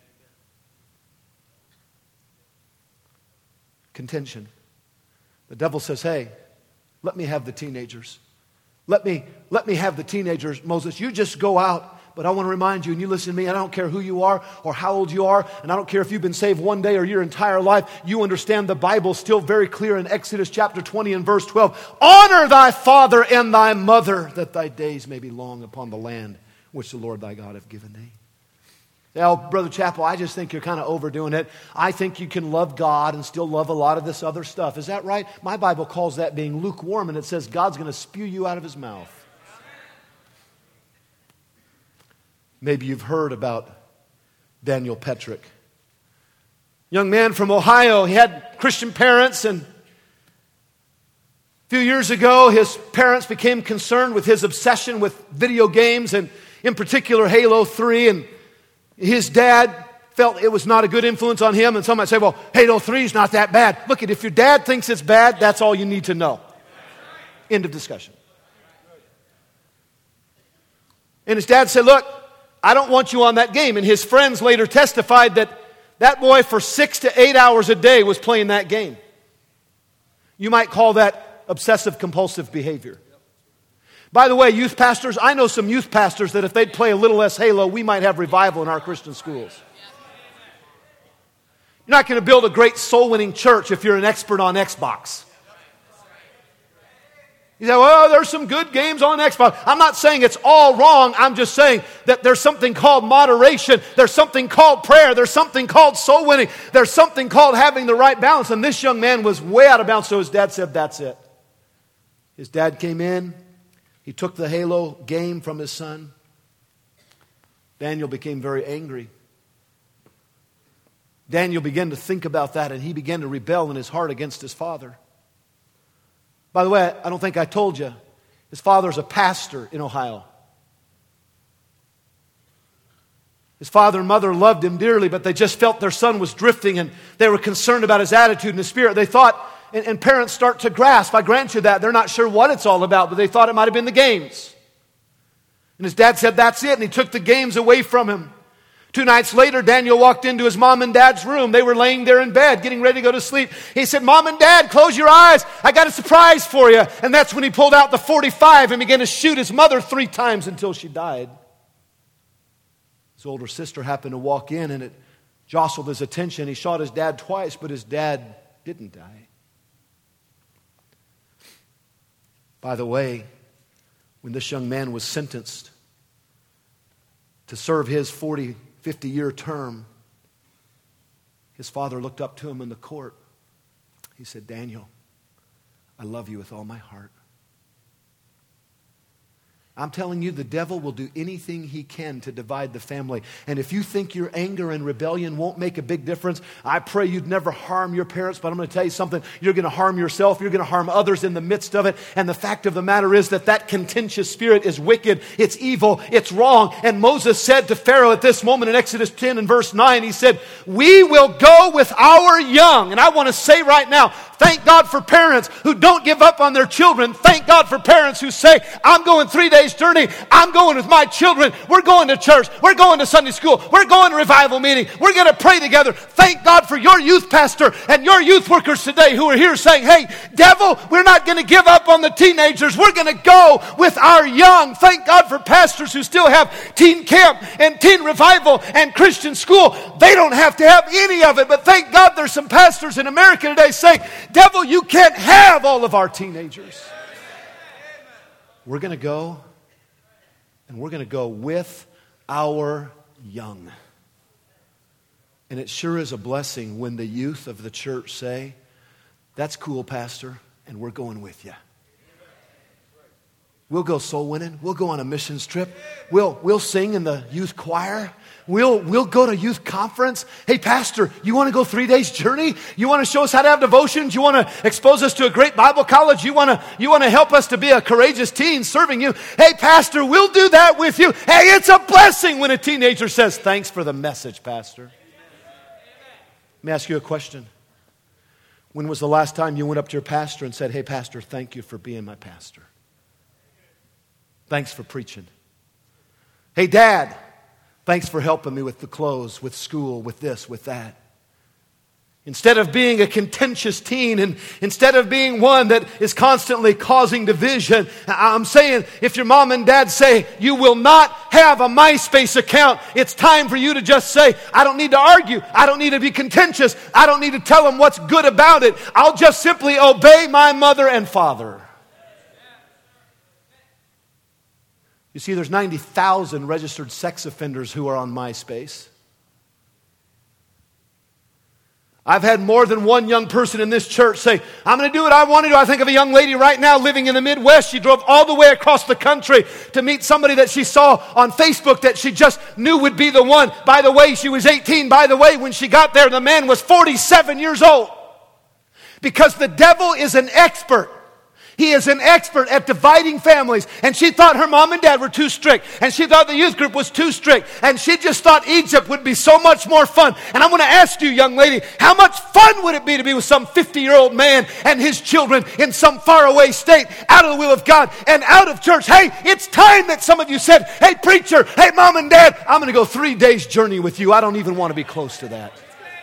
Contention. The devil says, hey, let me have the teenagers. Let me have the teenagers, Moses. You just go out. But I want to remind you, and you listen to me, and I don't care who you are or how old you are, and I don't care if you've been saved one day or your entire life, you understand the Bible's still very clear in Exodus chapter 20 and verse 12. Honor thy father and thy mother, that thy days may be long upon the land which the Lord thy God hath given thee. Now, Brother Chappell, I just think you're kind of overdoing it. I think you can love God and still love a lot of this other stuff. Is that right? My Bible calls that being lukewarm, and it says God's going to spew you out of his mouth. Maybe you've heard about Daniel Petrick. Young man from Ohio. He had Christian parents, and a few years ago, his parents became concerned with his obsession with video games, and in particular Halo 3, and his dad felt it was not a good influence on him. And some might say, well, Halo 3 is not that bad. Look, if your dad thinks it's bad, that's all you need to know. End of discussion. And his dad said, look, I don't want you on that game. And his friends later testified that that boy for 6 to 8 hours a day was playing that game. You might call that obsessive compulsive behavior. By the way, youth pastors, I know some youth pastors that if they'd play a little less Halo, we might have revival in our Christian schools. You're not going to build a great soul-winning church if you're an expert on Xbox. You say, well, there's some good games on Xbox. I'm not saying it's all wrong. I'm just saying that there's something called moderation. There's something called prayer. There's something called soul winning. There's something called having the right balance. And this young man was way out of bounds, so his dad said, that's it. His dad came in. He took the Halo game from his son. Daniel became very angry. Daniel began to think about that, and he began to rebel in his heart against his father. By the way, I don't think I told you, his father's a pastor in Ohio. His father and mother loved him dearly, but they just felt their son was drifting, and they were concerned about his attitude and his spirit. They thought, and parents start to grasp, I grant you that, they're not sure what it's all about, but they thought it might have been the games. And his dad said, that's it, and he took the games away from him. 2 nights later, Daniel walked into his mom and dad's room. They were laying there in bed, getting ready to go to sleep. He said, Mom and Dad, close your eyes. I got a surprise for you. And that's when he pulled out the .45 and began to shoot his mother 3 times until she died. His older sister happened to walk in, and it jostled his attention. He shot his dad twice, but his dad didn't die. By the way, when this young man was sentenced to serve his 40, 50-year term, his father looked up to him in the court. He said, "Daniel, I love you with all my heart. I'm telling you, the devil will do anything he can to divide the family. And if you think your anger and rebellion won't make a big difference, I pray you'd never harm your parents. But I'm going to tell you something. You're going to harm yourself. You're going to harm others in the midst of it. And the fact of the matter is that contentious spirit is wicked. It's evil. It's wrong." And Moses said to Pharaoh at this moment in Exodus 10 and verse 9, he said, "We will go with our young." And I want to say right now, thank God for parents who don't give up on their children. Thank God for parents who say, "I'm going 3 days journey. I'm going with my children. We're going to church. We're going to Sunday school. We're going to revival meeting. We're going to pray together." Thank God for your youth pastor and your youth workers today who are here saying, "Hey, devil, we're not going to give up on the teenagers. We're going to go with our young." Thank God for pastors who still have teen camp and teen revival and Christian school. They don't have to have any of it. But thank God there's some pastors in America today saying, "Devil, you can't have all of our teenagers." We're going to go, and we're going to go with our young. And it sure is a blessing when the youth of the church say, "That's cool, Pastor, and we're going with you. We'll go soul winning. We'll go on a missions trip. We'll sing in the youth choir. We'll go to youth conference. Hey, Pastor, you want to go 3 days journey? You want to show us how to have devotions? You want to expose us to a great Bible college? You want to help us to be a courageous teen serving you? Hey, Pastor, we'll do that with you." Hey, it's a blessing when a teenager says, "Thanks for the message, Pastor." Let me ask you a question. When was the last time you went up to your pastor and said, "Hey, Pastor, thank you for being my pastor. Thanks for preaching. Hey, Dad, thanks for helping me with the clothes, with school, with this, with that." Instead of being a contentious teen and instead of being one that is constantly causing division, I'm saying if your mom and dad say you will not have a MySpace account, it's time for you to just say, "I don't need to argue. I don't need to be contentious. I don't need to tell them what's good about it. I'll just simply obey my mother and father." You see, there's 90,000 registered sex offenders who are on MySpace. I've had more than one young person in this church say, "I'm going to do what I want to do." I think of a young lady right now living in the Midwest. She drove all the way across the country to meet somebody that she saw on Facebook that she just knew would be the one. By the way, she was 18. By the way, when she got there, the man was 47 years old. Because the devil is an expert. He is an expert at dividing families. And she thought her mom and dad were too strict. And she thought the youth group was too strict. And she just thought Egypt would be so much more fun. And I'm going to ask you, young lady, how much fun would it be to be with some 50-year-old man and his children in some faraway state, out of the will of God and out of church? Hey, it's time that some of you said, "Hey, preacher, hey, mom and dad, I'm going to go 3 days journey with you. I don't even want to be close to that."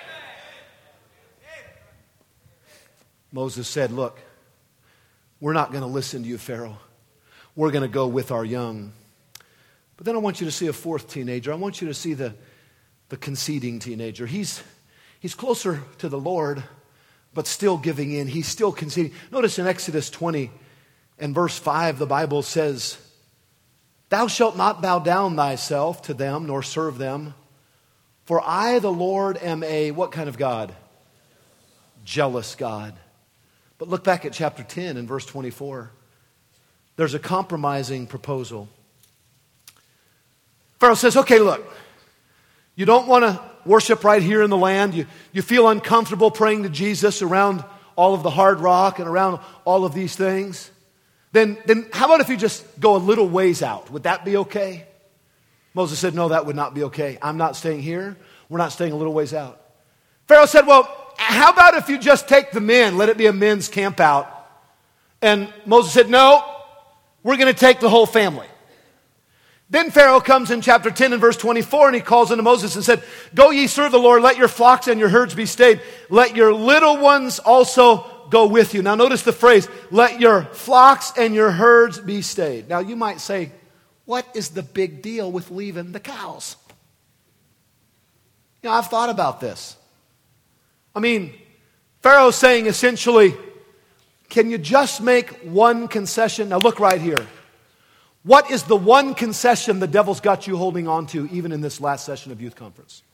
Moses said, "Look, we're not going to listen to you, Pharaoh. We're going to go with our young." But then I want you to see a fourth teenager. I want you to see the conceding teenager. He's closer to the Lord, but still giving in. He's still conceding. Notice in Exodus 20 and verse 5, the Bible says, "Thou shalt not bow down thyself to them, nor serve them. For I, the Lord, am a," what kind of God? Jealous God. But look back at chapter 10 and verse 24. There's a compromising proposal. Pharaoh says, "Okay, look, you don't want to worship right here in the land. You feel uncomfortable praying to Jesus around all of the hard rock and around all of these things. Then how about if you just go a little ways out? Would that be okay?" Moses said, "No, that would not be okay. I'm not staying here. We're not staying a little ways out." Pharaoh said, "Well, how about if you just take the men, let it be a men's camp out?" And Moses said, "No, we're going to take the whole family." Then Pharaoh comes in chapter 10 and verse 24, and he calls unto Moses and said, "Go ye serve the Lord, let your flocks and your herds be stayed. Let your little ones also go with you." Now notice the phrase, "let your flocks and your herds be stayed." Now you might say, what is the big deal with leaving the cows? You know, I've thought about this. I mean, Pharaoh's saying essentially, can you just make one concession? Now look right here. What is the one concession the devil's got you holding on to even in this last session of youth conference?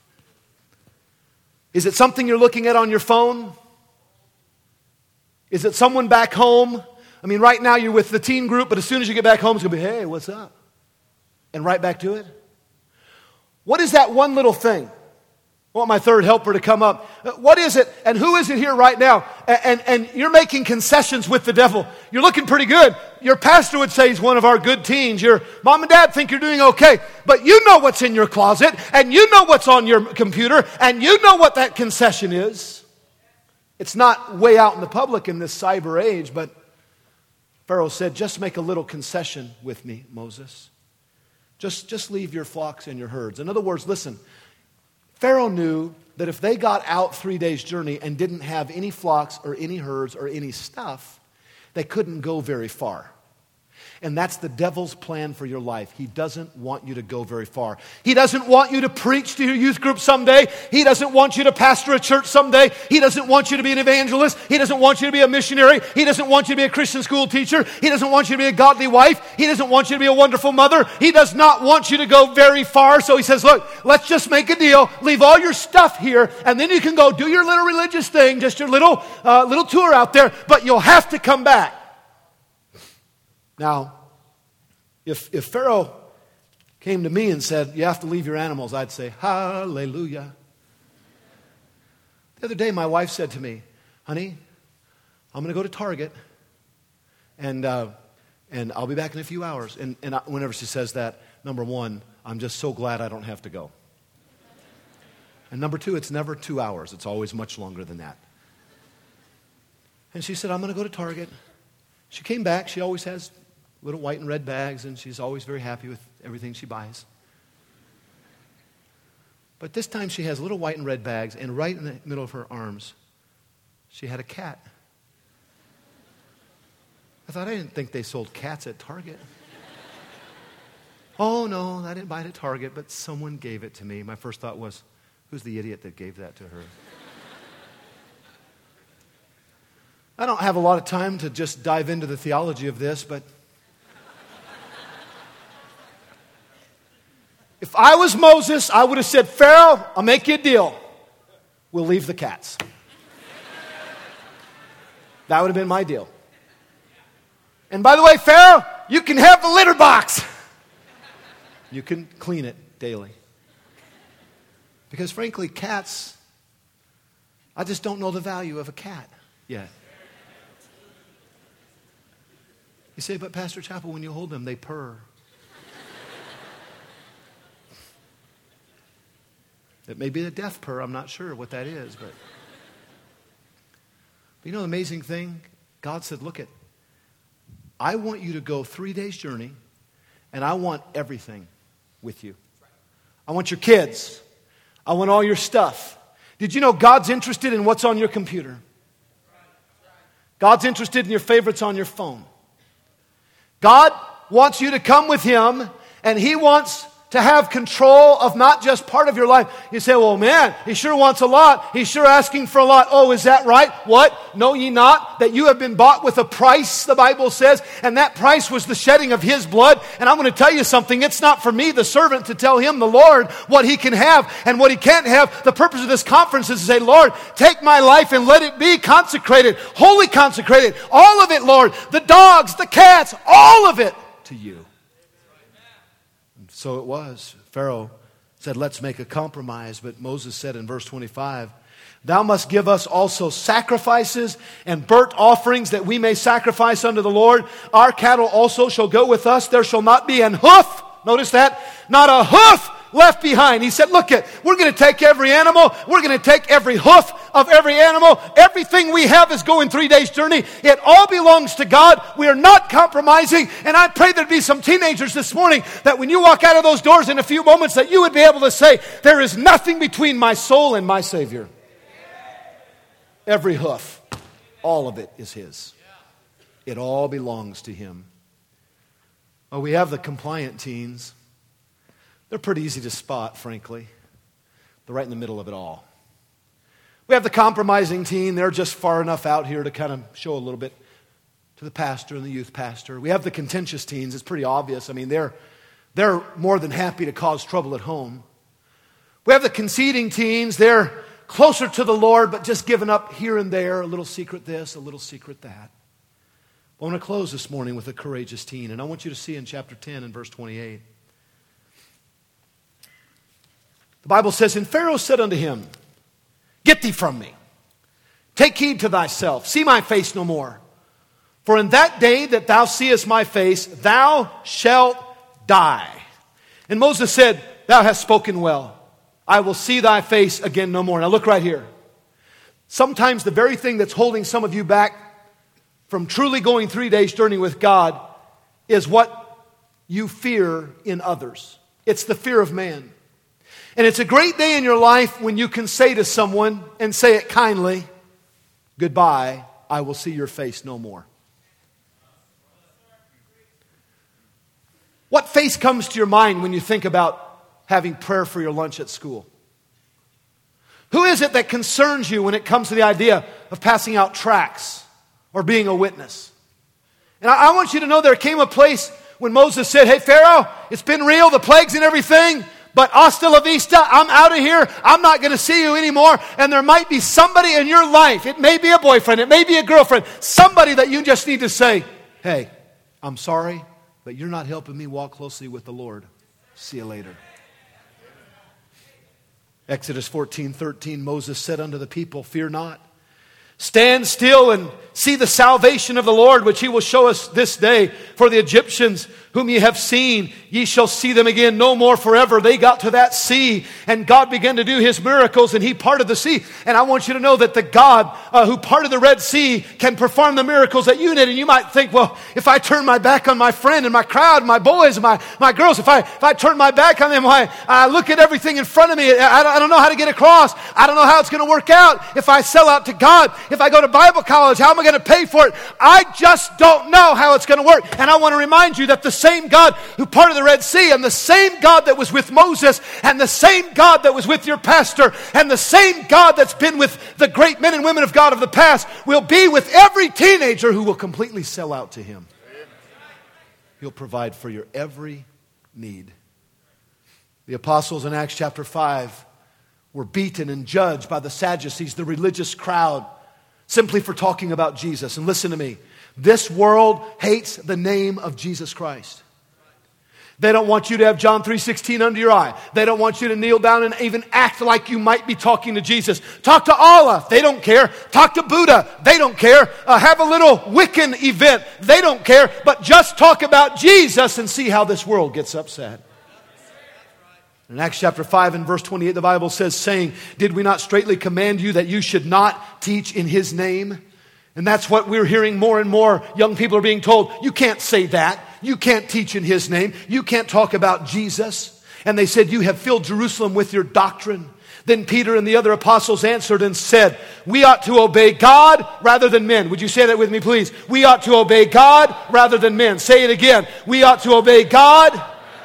Is it something you're looking at on your phone? Is it someone back home? I mean, right now you're with the teen group, but as soon as you get back home, it's going to be, hey, what's up? And right back to it. What is that one little thing? I want my third helper to come up. What is it? And who is it here right now? And you're making concessions with the devil. You're looking pretty good. Your pastor would say he's one of our good teens. Your mom and dad think you're doing okay. But you know what's in your closet. And you know what's on your computer. And you know what that concession is. It's not way out in the public in this cyber age. But Pharaoh said, just make a little concession with me, Moses. Just leave your flocks and your herds. In other words, listen. Pharaoh knew that if they got out 3 days' journey and didn't have any flocks or any herds or any stuff, they couldn't go very far. And that's the devil's plan for your life. He doesn't want you to go very far. He doesn't want you to preach to your youth group someday. He doesn't want you to pastor a church someday. He doesn't want you to be an evangelist. He doesn't want you to be a missionary. He doesn't want you to be a Christian school teacher. He doesn't want you to be a godly wife. He doesn't want you to be a wonderful mother. He does not want you to go very far. So he says, look, let's just make a deal. Leave all your stuff here, and then you can go do your little religious thing, just your little tour out there, but you'll have to come back. Now, if Pharaoh came to me and said, you have to leave your animals, I'd say, hallelujah. The other day, my wife said to me, honey, I'm going to go to Target, and I'll be back in a few hours. And whenever she says that, number one, I'm just so glad I don't have to go. And number two, it's never 2 hours. It's always much longer than that. And she said, I'm going to go to Target. She came back. She always has little white and red bags, and she's always very happy with everything she buys. But this time she has little white and red bags, and right in the middle of her arms, she had a cat. I thought, I didn't think they sold cats at Target. Oh, no, I didn't buy it at Target, but someone gave it to me. My first thought was, who's the idiot that gave that to her? I don't have a lot of time to just dive into the theology of this, but if I was Moses, I would have said, Pharaoh, I'll make you a deal. We'll leave the cats. That would have been my deal. And by the way, Pharaoh, you can have the litter box. You can clean it daily. Because frankly, cats, I just don't know the value of a cat yet. You say, but Pastor Chappell, when you hold them, they purr. It may be a death purr. I'm not sure what that is. But you know the amazing thing? God said, look, I want you to go 3 days journey, and I want everything with you. I want your kids. I want all your stuff. Did you know God's interested in what's on your computer? God's interested in your favorites on your phone. God wants you to come with Him, and He wants to have control of not just part of your life. You say, well, man, He sure wants a lot. He's sure asking for a lot. Oh, is that right? What? Know ye not that you have been bought with a price, the Bible says, and that price was the shedding of His blood. And I'm going to tell you something. It's not for me, the servant, to tell Him, the Lord, what He can have and what He can't have. The purpose of this conference is to say, Lord, take my life and let it be consecrated, wholly consecrated. All of it, Lord. The dogs, the cats, all of it to you. So it was. Pharaoh said, let's make a compromise. But Moses said in verse 25, thou must give us also sacrifices and burnt offerings that we may sacrifice unto the Lord. Our cattle also shall go with us. There shall not be an hoof. Notice that. Not a hoof left behind. He said, look, we're going to take every animal. We're going to take every hoof of every animal. Everything we have is going 3 days journey. It all belongs to God. We are not compromising. And I pray there'd be some teenagers this morning that when you walk out of those doors in a few moments that you would be able to say, there is nothing between my soul and my Savior. Every hoof, all of it is His. It all belongs to Him. Well, we have the compliant teens. They're pretty easy to spot, frankly. They're right in the middle of it all. We have the compromising teen. They're just far enough out here to kind of show a little bit to the pastor and the youth pastor. We have the contentious teens. It's pretty obvious. I mean, they're more than happy to cause trouble at home. We have the conceding teens. They're closer to the Lord, but just giving up here and there, a little secret this, a little secret that. I want to close this morning with a courageous teen, and I want you to see in chapter 10 and verse 28. The Bible says, "And Pharaoh said unto him, Get thee from me. Take heed to thyself. See my face no more. For in that day that thou seest my face, thou shalt die." And Moses said, "Thou hast spoken well. I will see thy face again no more." Now look right here. Sometimes the very thing that's holding some of you back from truly going 3 days journey with God is what you fear in others. It's the fear of man. And it's a great day in your life when you can say to someone, and say it kindly, "Goodbye, I will see your face no more." What face comes to your mind when you think about having prayer for your lunch at school? Who is it that concerns you when it comes to the idea of passing out tracts or being a witness? And I want you to know there came a place when Moses said, "Hey Pharaoh, it's been real, the plagues and everything, but hasta la vista, I'm out of here. I'm not going to see you anymore." And there might be somebody in your life, it may be a boyfriend, it may be a girlfriend, somebody that you just need to say, "Hey, I'm sorry, but you're not helping me walk closely with the Lord. See you later." Exodus 14:13, Moses said unto the people, "Fear not. Stand still and see the salvation of the Lord, which he will show us this day. For the Egyptians whom ye have seen, ye shall see them again no more forever." They got to that sea, and God began to do his miracles, and he parted the sea. And I want you to know that the God who parted the Red Sea can perform the miracles that you need. And you might think, well, if I turn my back on my friend and my crowd, my boys and my girls, if I turn my back on them, I look at everything in front of me, I don't know how to get across. I don't know how it's going to work out. If I sell out to God, if I go to Bible college, how am I going to pay for it? I just don't know how it's going to work. And I want to remind you that the same God who parted the Red Sea, and the same God that was with Moses, and the same God that was with your pastor, and the same God that's been with the great men and women of God of the past, will be with every teenager who will completely sell out to him. He'll provide for your every need. The apostles in Acts chapter 5 were beaten and judged by the Sadducees, the religious crowd, simply for talking about Jesus. And listen to me. This world hates the name of Jesus Christ. They don't want you to have John 3:16 under your eye. They don't want you to kneel down and even act like you might be talking to Jesus. Talk to Allah. They don't care. Talk to Buddha. They don't care. Have a little Wiccan event. They don't care. But just talk about Jesus and see how this world gets upset. In Acts chapter 5 and verse 28, the Bible says, saying, "Did we not straitly command you that you should not teach in his name?" And that's what we're hearing more and more. Young people are being told, you can't say that. You can't teach in his name. You can't talk about Jesus. And they said, "You have filled Jerusalem with your doctrine." Then Peter and the other apostles answered and said, "We ought to obey God rather than men." Would you say that with me, please? We ought to obey God rather than men. Say it again. We ought to obey God.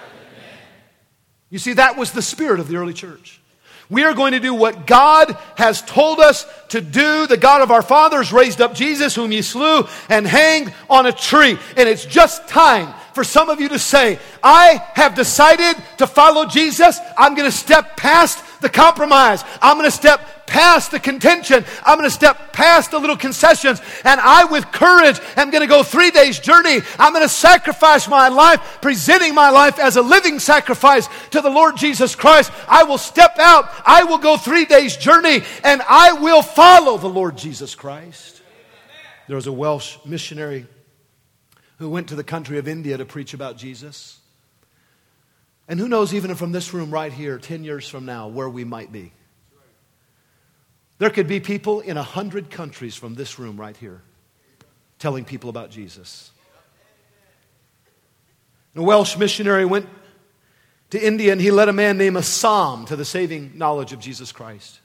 You see, that was the spirit of the early church. We are going to do what God has told us to do. The God of our fathers raised up Jesus, whom ye slew and hanged on a tree. And it's just time for some of you to say, "I have decided to follow Jesus. I'm going to step past the compromise. I'm going to step past the contention. I'm going to step past the little concessions. And I, with courage, am going to go 3 days journey. I'm going to sacrifice my life, presenting my life as a living sacrifice to the Lord Jesus Christ. I will step out. I will go 3 days journey, and I will follow the Lord Jesus Christ." There was a Welsh missionary who went to the country of India to preach about Jesus. And who knows, even from this room right here, 10 years from now, where we might be. There could be people in 100 countries from this room right here telling people about Jesus. A Welsh missionary went to India, and he led a man named Assam to the saving knowledge of Jesus Christ.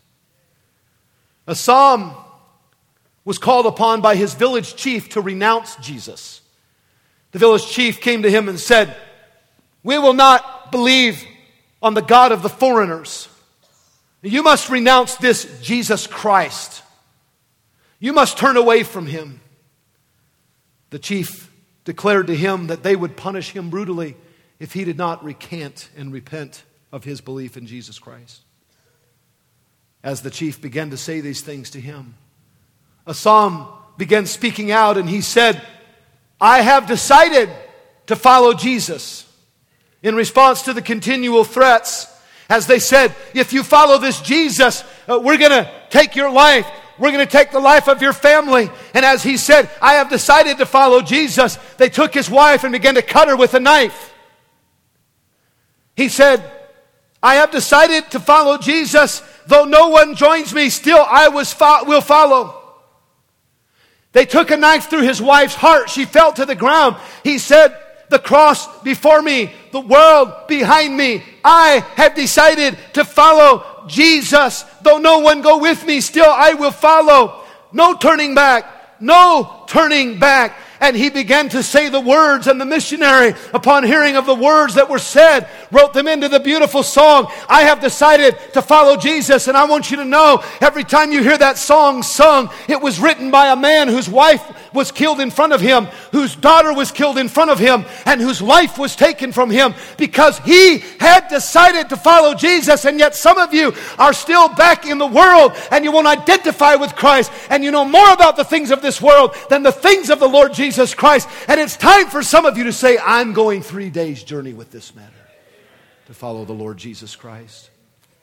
Assam was called upon by his village chief to renounce Jesus. The village chief came to him and said, "We will not believe on the God of the foreigners. You must renounce this Jesus Christ. You must turn away from him. The chief declared to him that they would punish him brutally if he did not recant and repent of his belief in Jesus Christ. As the chief began to say these things to him, a psalm began speaking out, and he said, I have decided to follow Jesus. In response to the continual threats, as they said, if you follow this Jesus, we're going to take your life. We're going to take the life of your family. And as he said, I have decided to follow Jesus, they took his wife and began to cut her with a knife. He said, I have decided to follow Jesus. Though no one joins me, still I will follow. They took a knife through his wife's heart. She fell to the ground. He said, the cross before me, the world behind me. I have decided to follow Jesus. Though no one go with me, still I will follow. No turning back. No turning back. And he began to say the words, and the missionary, upon hearing of the words that were said, wrote them into the beautiful song, I have decided to follow Jesus. And I want you to know, every time you hear that song sung, it was written by a man whose wife was killed in front of him, whose daughter was killed in front of him, and whose life was taken from him because he had decided to follow Jesus. And yet some of you are still back in the world, and you won't identify with Christ, and you know more about the things of this world than the things of the Lord Jesus Christ. And it's time for some of you to say, I'm going 3 days journey with this matter to follow the Lord Jesus Christ.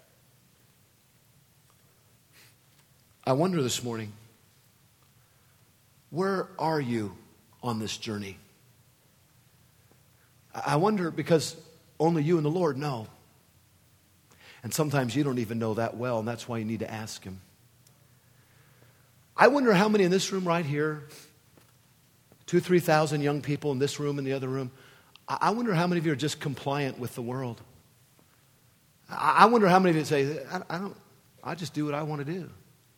I wonder this morning, where are you on this journey? I wonder, because only you and the Lord know. And sometimes you don't even know that well, and that's why you need to ask him. I wonder how many in this room right here, 2,000-3,000 young people in this room and the other room, I wonder how many of you are just compliant with the world. I wonder how many of you say, I just do what I want to do.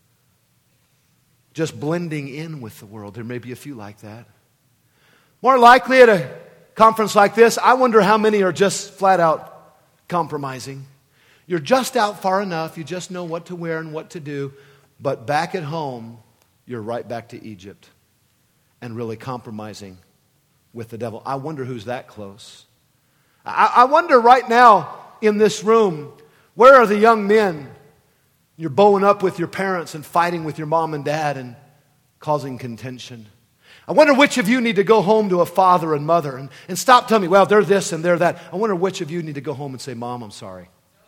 Just blending in with the world. There may be a few like that. More likely at a conference like this, I wonder how many are just flat out compromising. You're just out far enough, you just know what to wear and what to do, but back at home, you're right back to Egypt and really compromising with the devil. I wonder who's that close. I wonder right now in this room, where are the young men? You're bowing up with your parents and fighting with your mom and dad and causing contention. I wonder which of you need to go home to a father and mother and stop telling me, well, they're this and they're that. I wonder which of you need to go home and say, Mom, I'm sorry.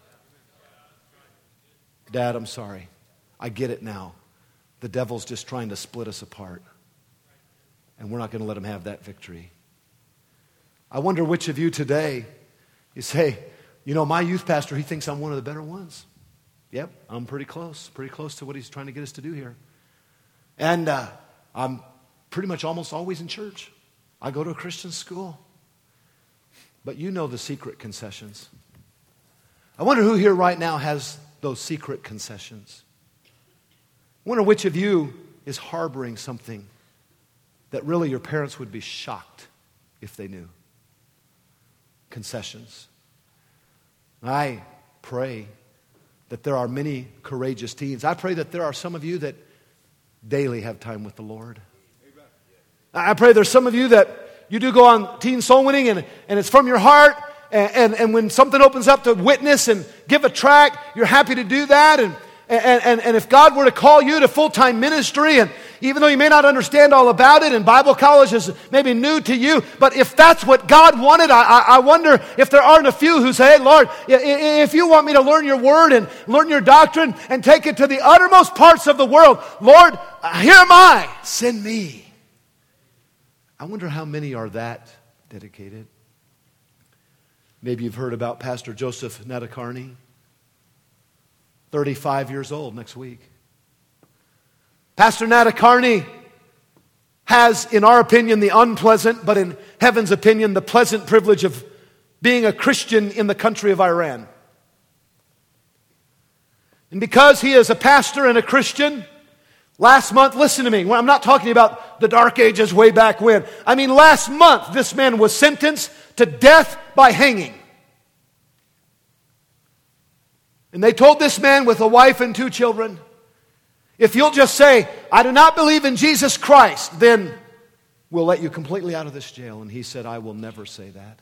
Dad, I'm sorry. I get it now. The devil's just trying to split us apart. And we're not going to let him have that victory. I wonder which of you today, you say, you know, my youth pastor, he thinks I'm one of the better ones. Yep, I'm pretty close to what he's trying to get us to do here. And I'm pretty much almost always in church. I go to a Christian school. But you know the secret concessions. I wonder who here right now has those secret concessions. I wonder which of you is harboring something that really your parents would be shocked if they knew. Concessions. I pray that there are many courageous teens. I pray that there are some of you that daily have time with the Lord. I pray there's some of you that you do go on teen soul winning and it's from your heart. And when something opens up to witness and give a tract, you're happy to do that. And if God were to call you to full-time ministry, and even though you may not understand all about it, and Bible college is maybe new to you, but if that's what God wanted, I wonder if there aren't a few who say, hey, Lord, if you want me to learn your word and learn your doctrine and take it to the uttermost parts of the world, Lord, here am I, send me. I wonder how many are that dedicated. Maybe you've heard about Pastor Joseph Natakarni. 35 years old next week. Pastor Natakarni has, in our opinion, the unpleasant, but in heaven's opinion, the pleasant privilege of being a Christian in the country of Iran. And because he is a pastor and a Christian, last month, listen to me, I'm not talking about the dark ages way back when. I mean, last month, this man was sentenced to death by hanging. And they told this man with a wife and 2 children, if you'll just say, I do not believe in Jesus Christ, then we'll let you completely out of this jail. And he said, I will never say that.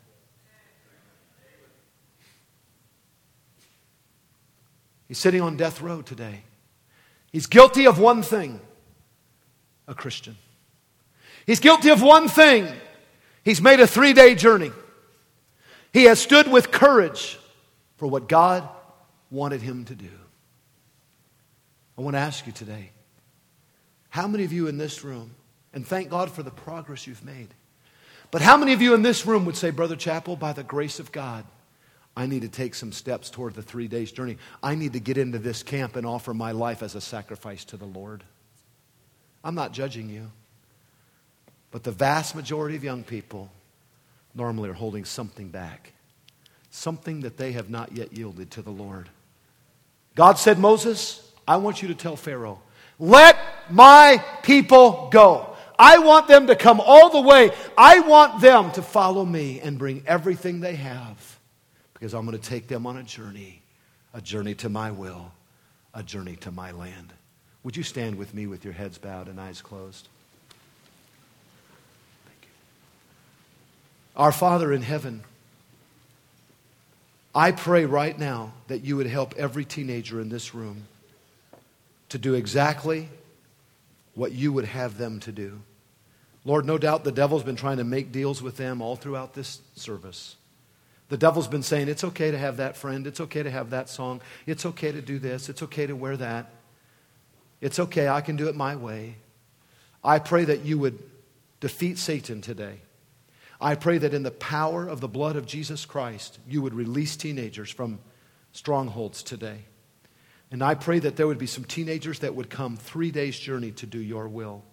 He's sitting on death row today. He's guilty of one thing, a Christian. He's guilty of one thing. He's made a 3-day journey. He has stood with courage for what God wanted him to do. I want to ask you today, how many of you in this room, and thank God for the progress you've made, but how many of you in this room would say, Brother Chappell, by the grace of God, I need to take some steps toward the 3 days journey. I need to get into this camp and offer my life as a sacrifice to the Lord. I'm not judging you. But the vast majority of young people normally are holding something back. Something that they have not yet yielded to the Lord. God said, Moses, I want you to tell Pharaoh, let my people go. I want them to come all the way. I want them to follow me and bring everything they have. Because I'm going to take them on a journey to my will, a journey to my land. Would you stand with me with your heads bowed and eyes closed? Thank you. Our Father in heaven, I pray right now that you would help every teenager in this room to do exactly what you would have them to do. Lord, no doubt the devil's been trying to make deals with them all throughout this service. The devil's been saying, it's okay to have that friend. It's okay to have that song. It's okay to do this. It's okay to wear that. It's okay. I can do it my way. I pray that you would defeat Satan today. I pray that in the power of the blood of Jesus Christ, you would release teenagers from strongholds today. And I pray that there would be some teenagers that would come 3 days' journey to do your will.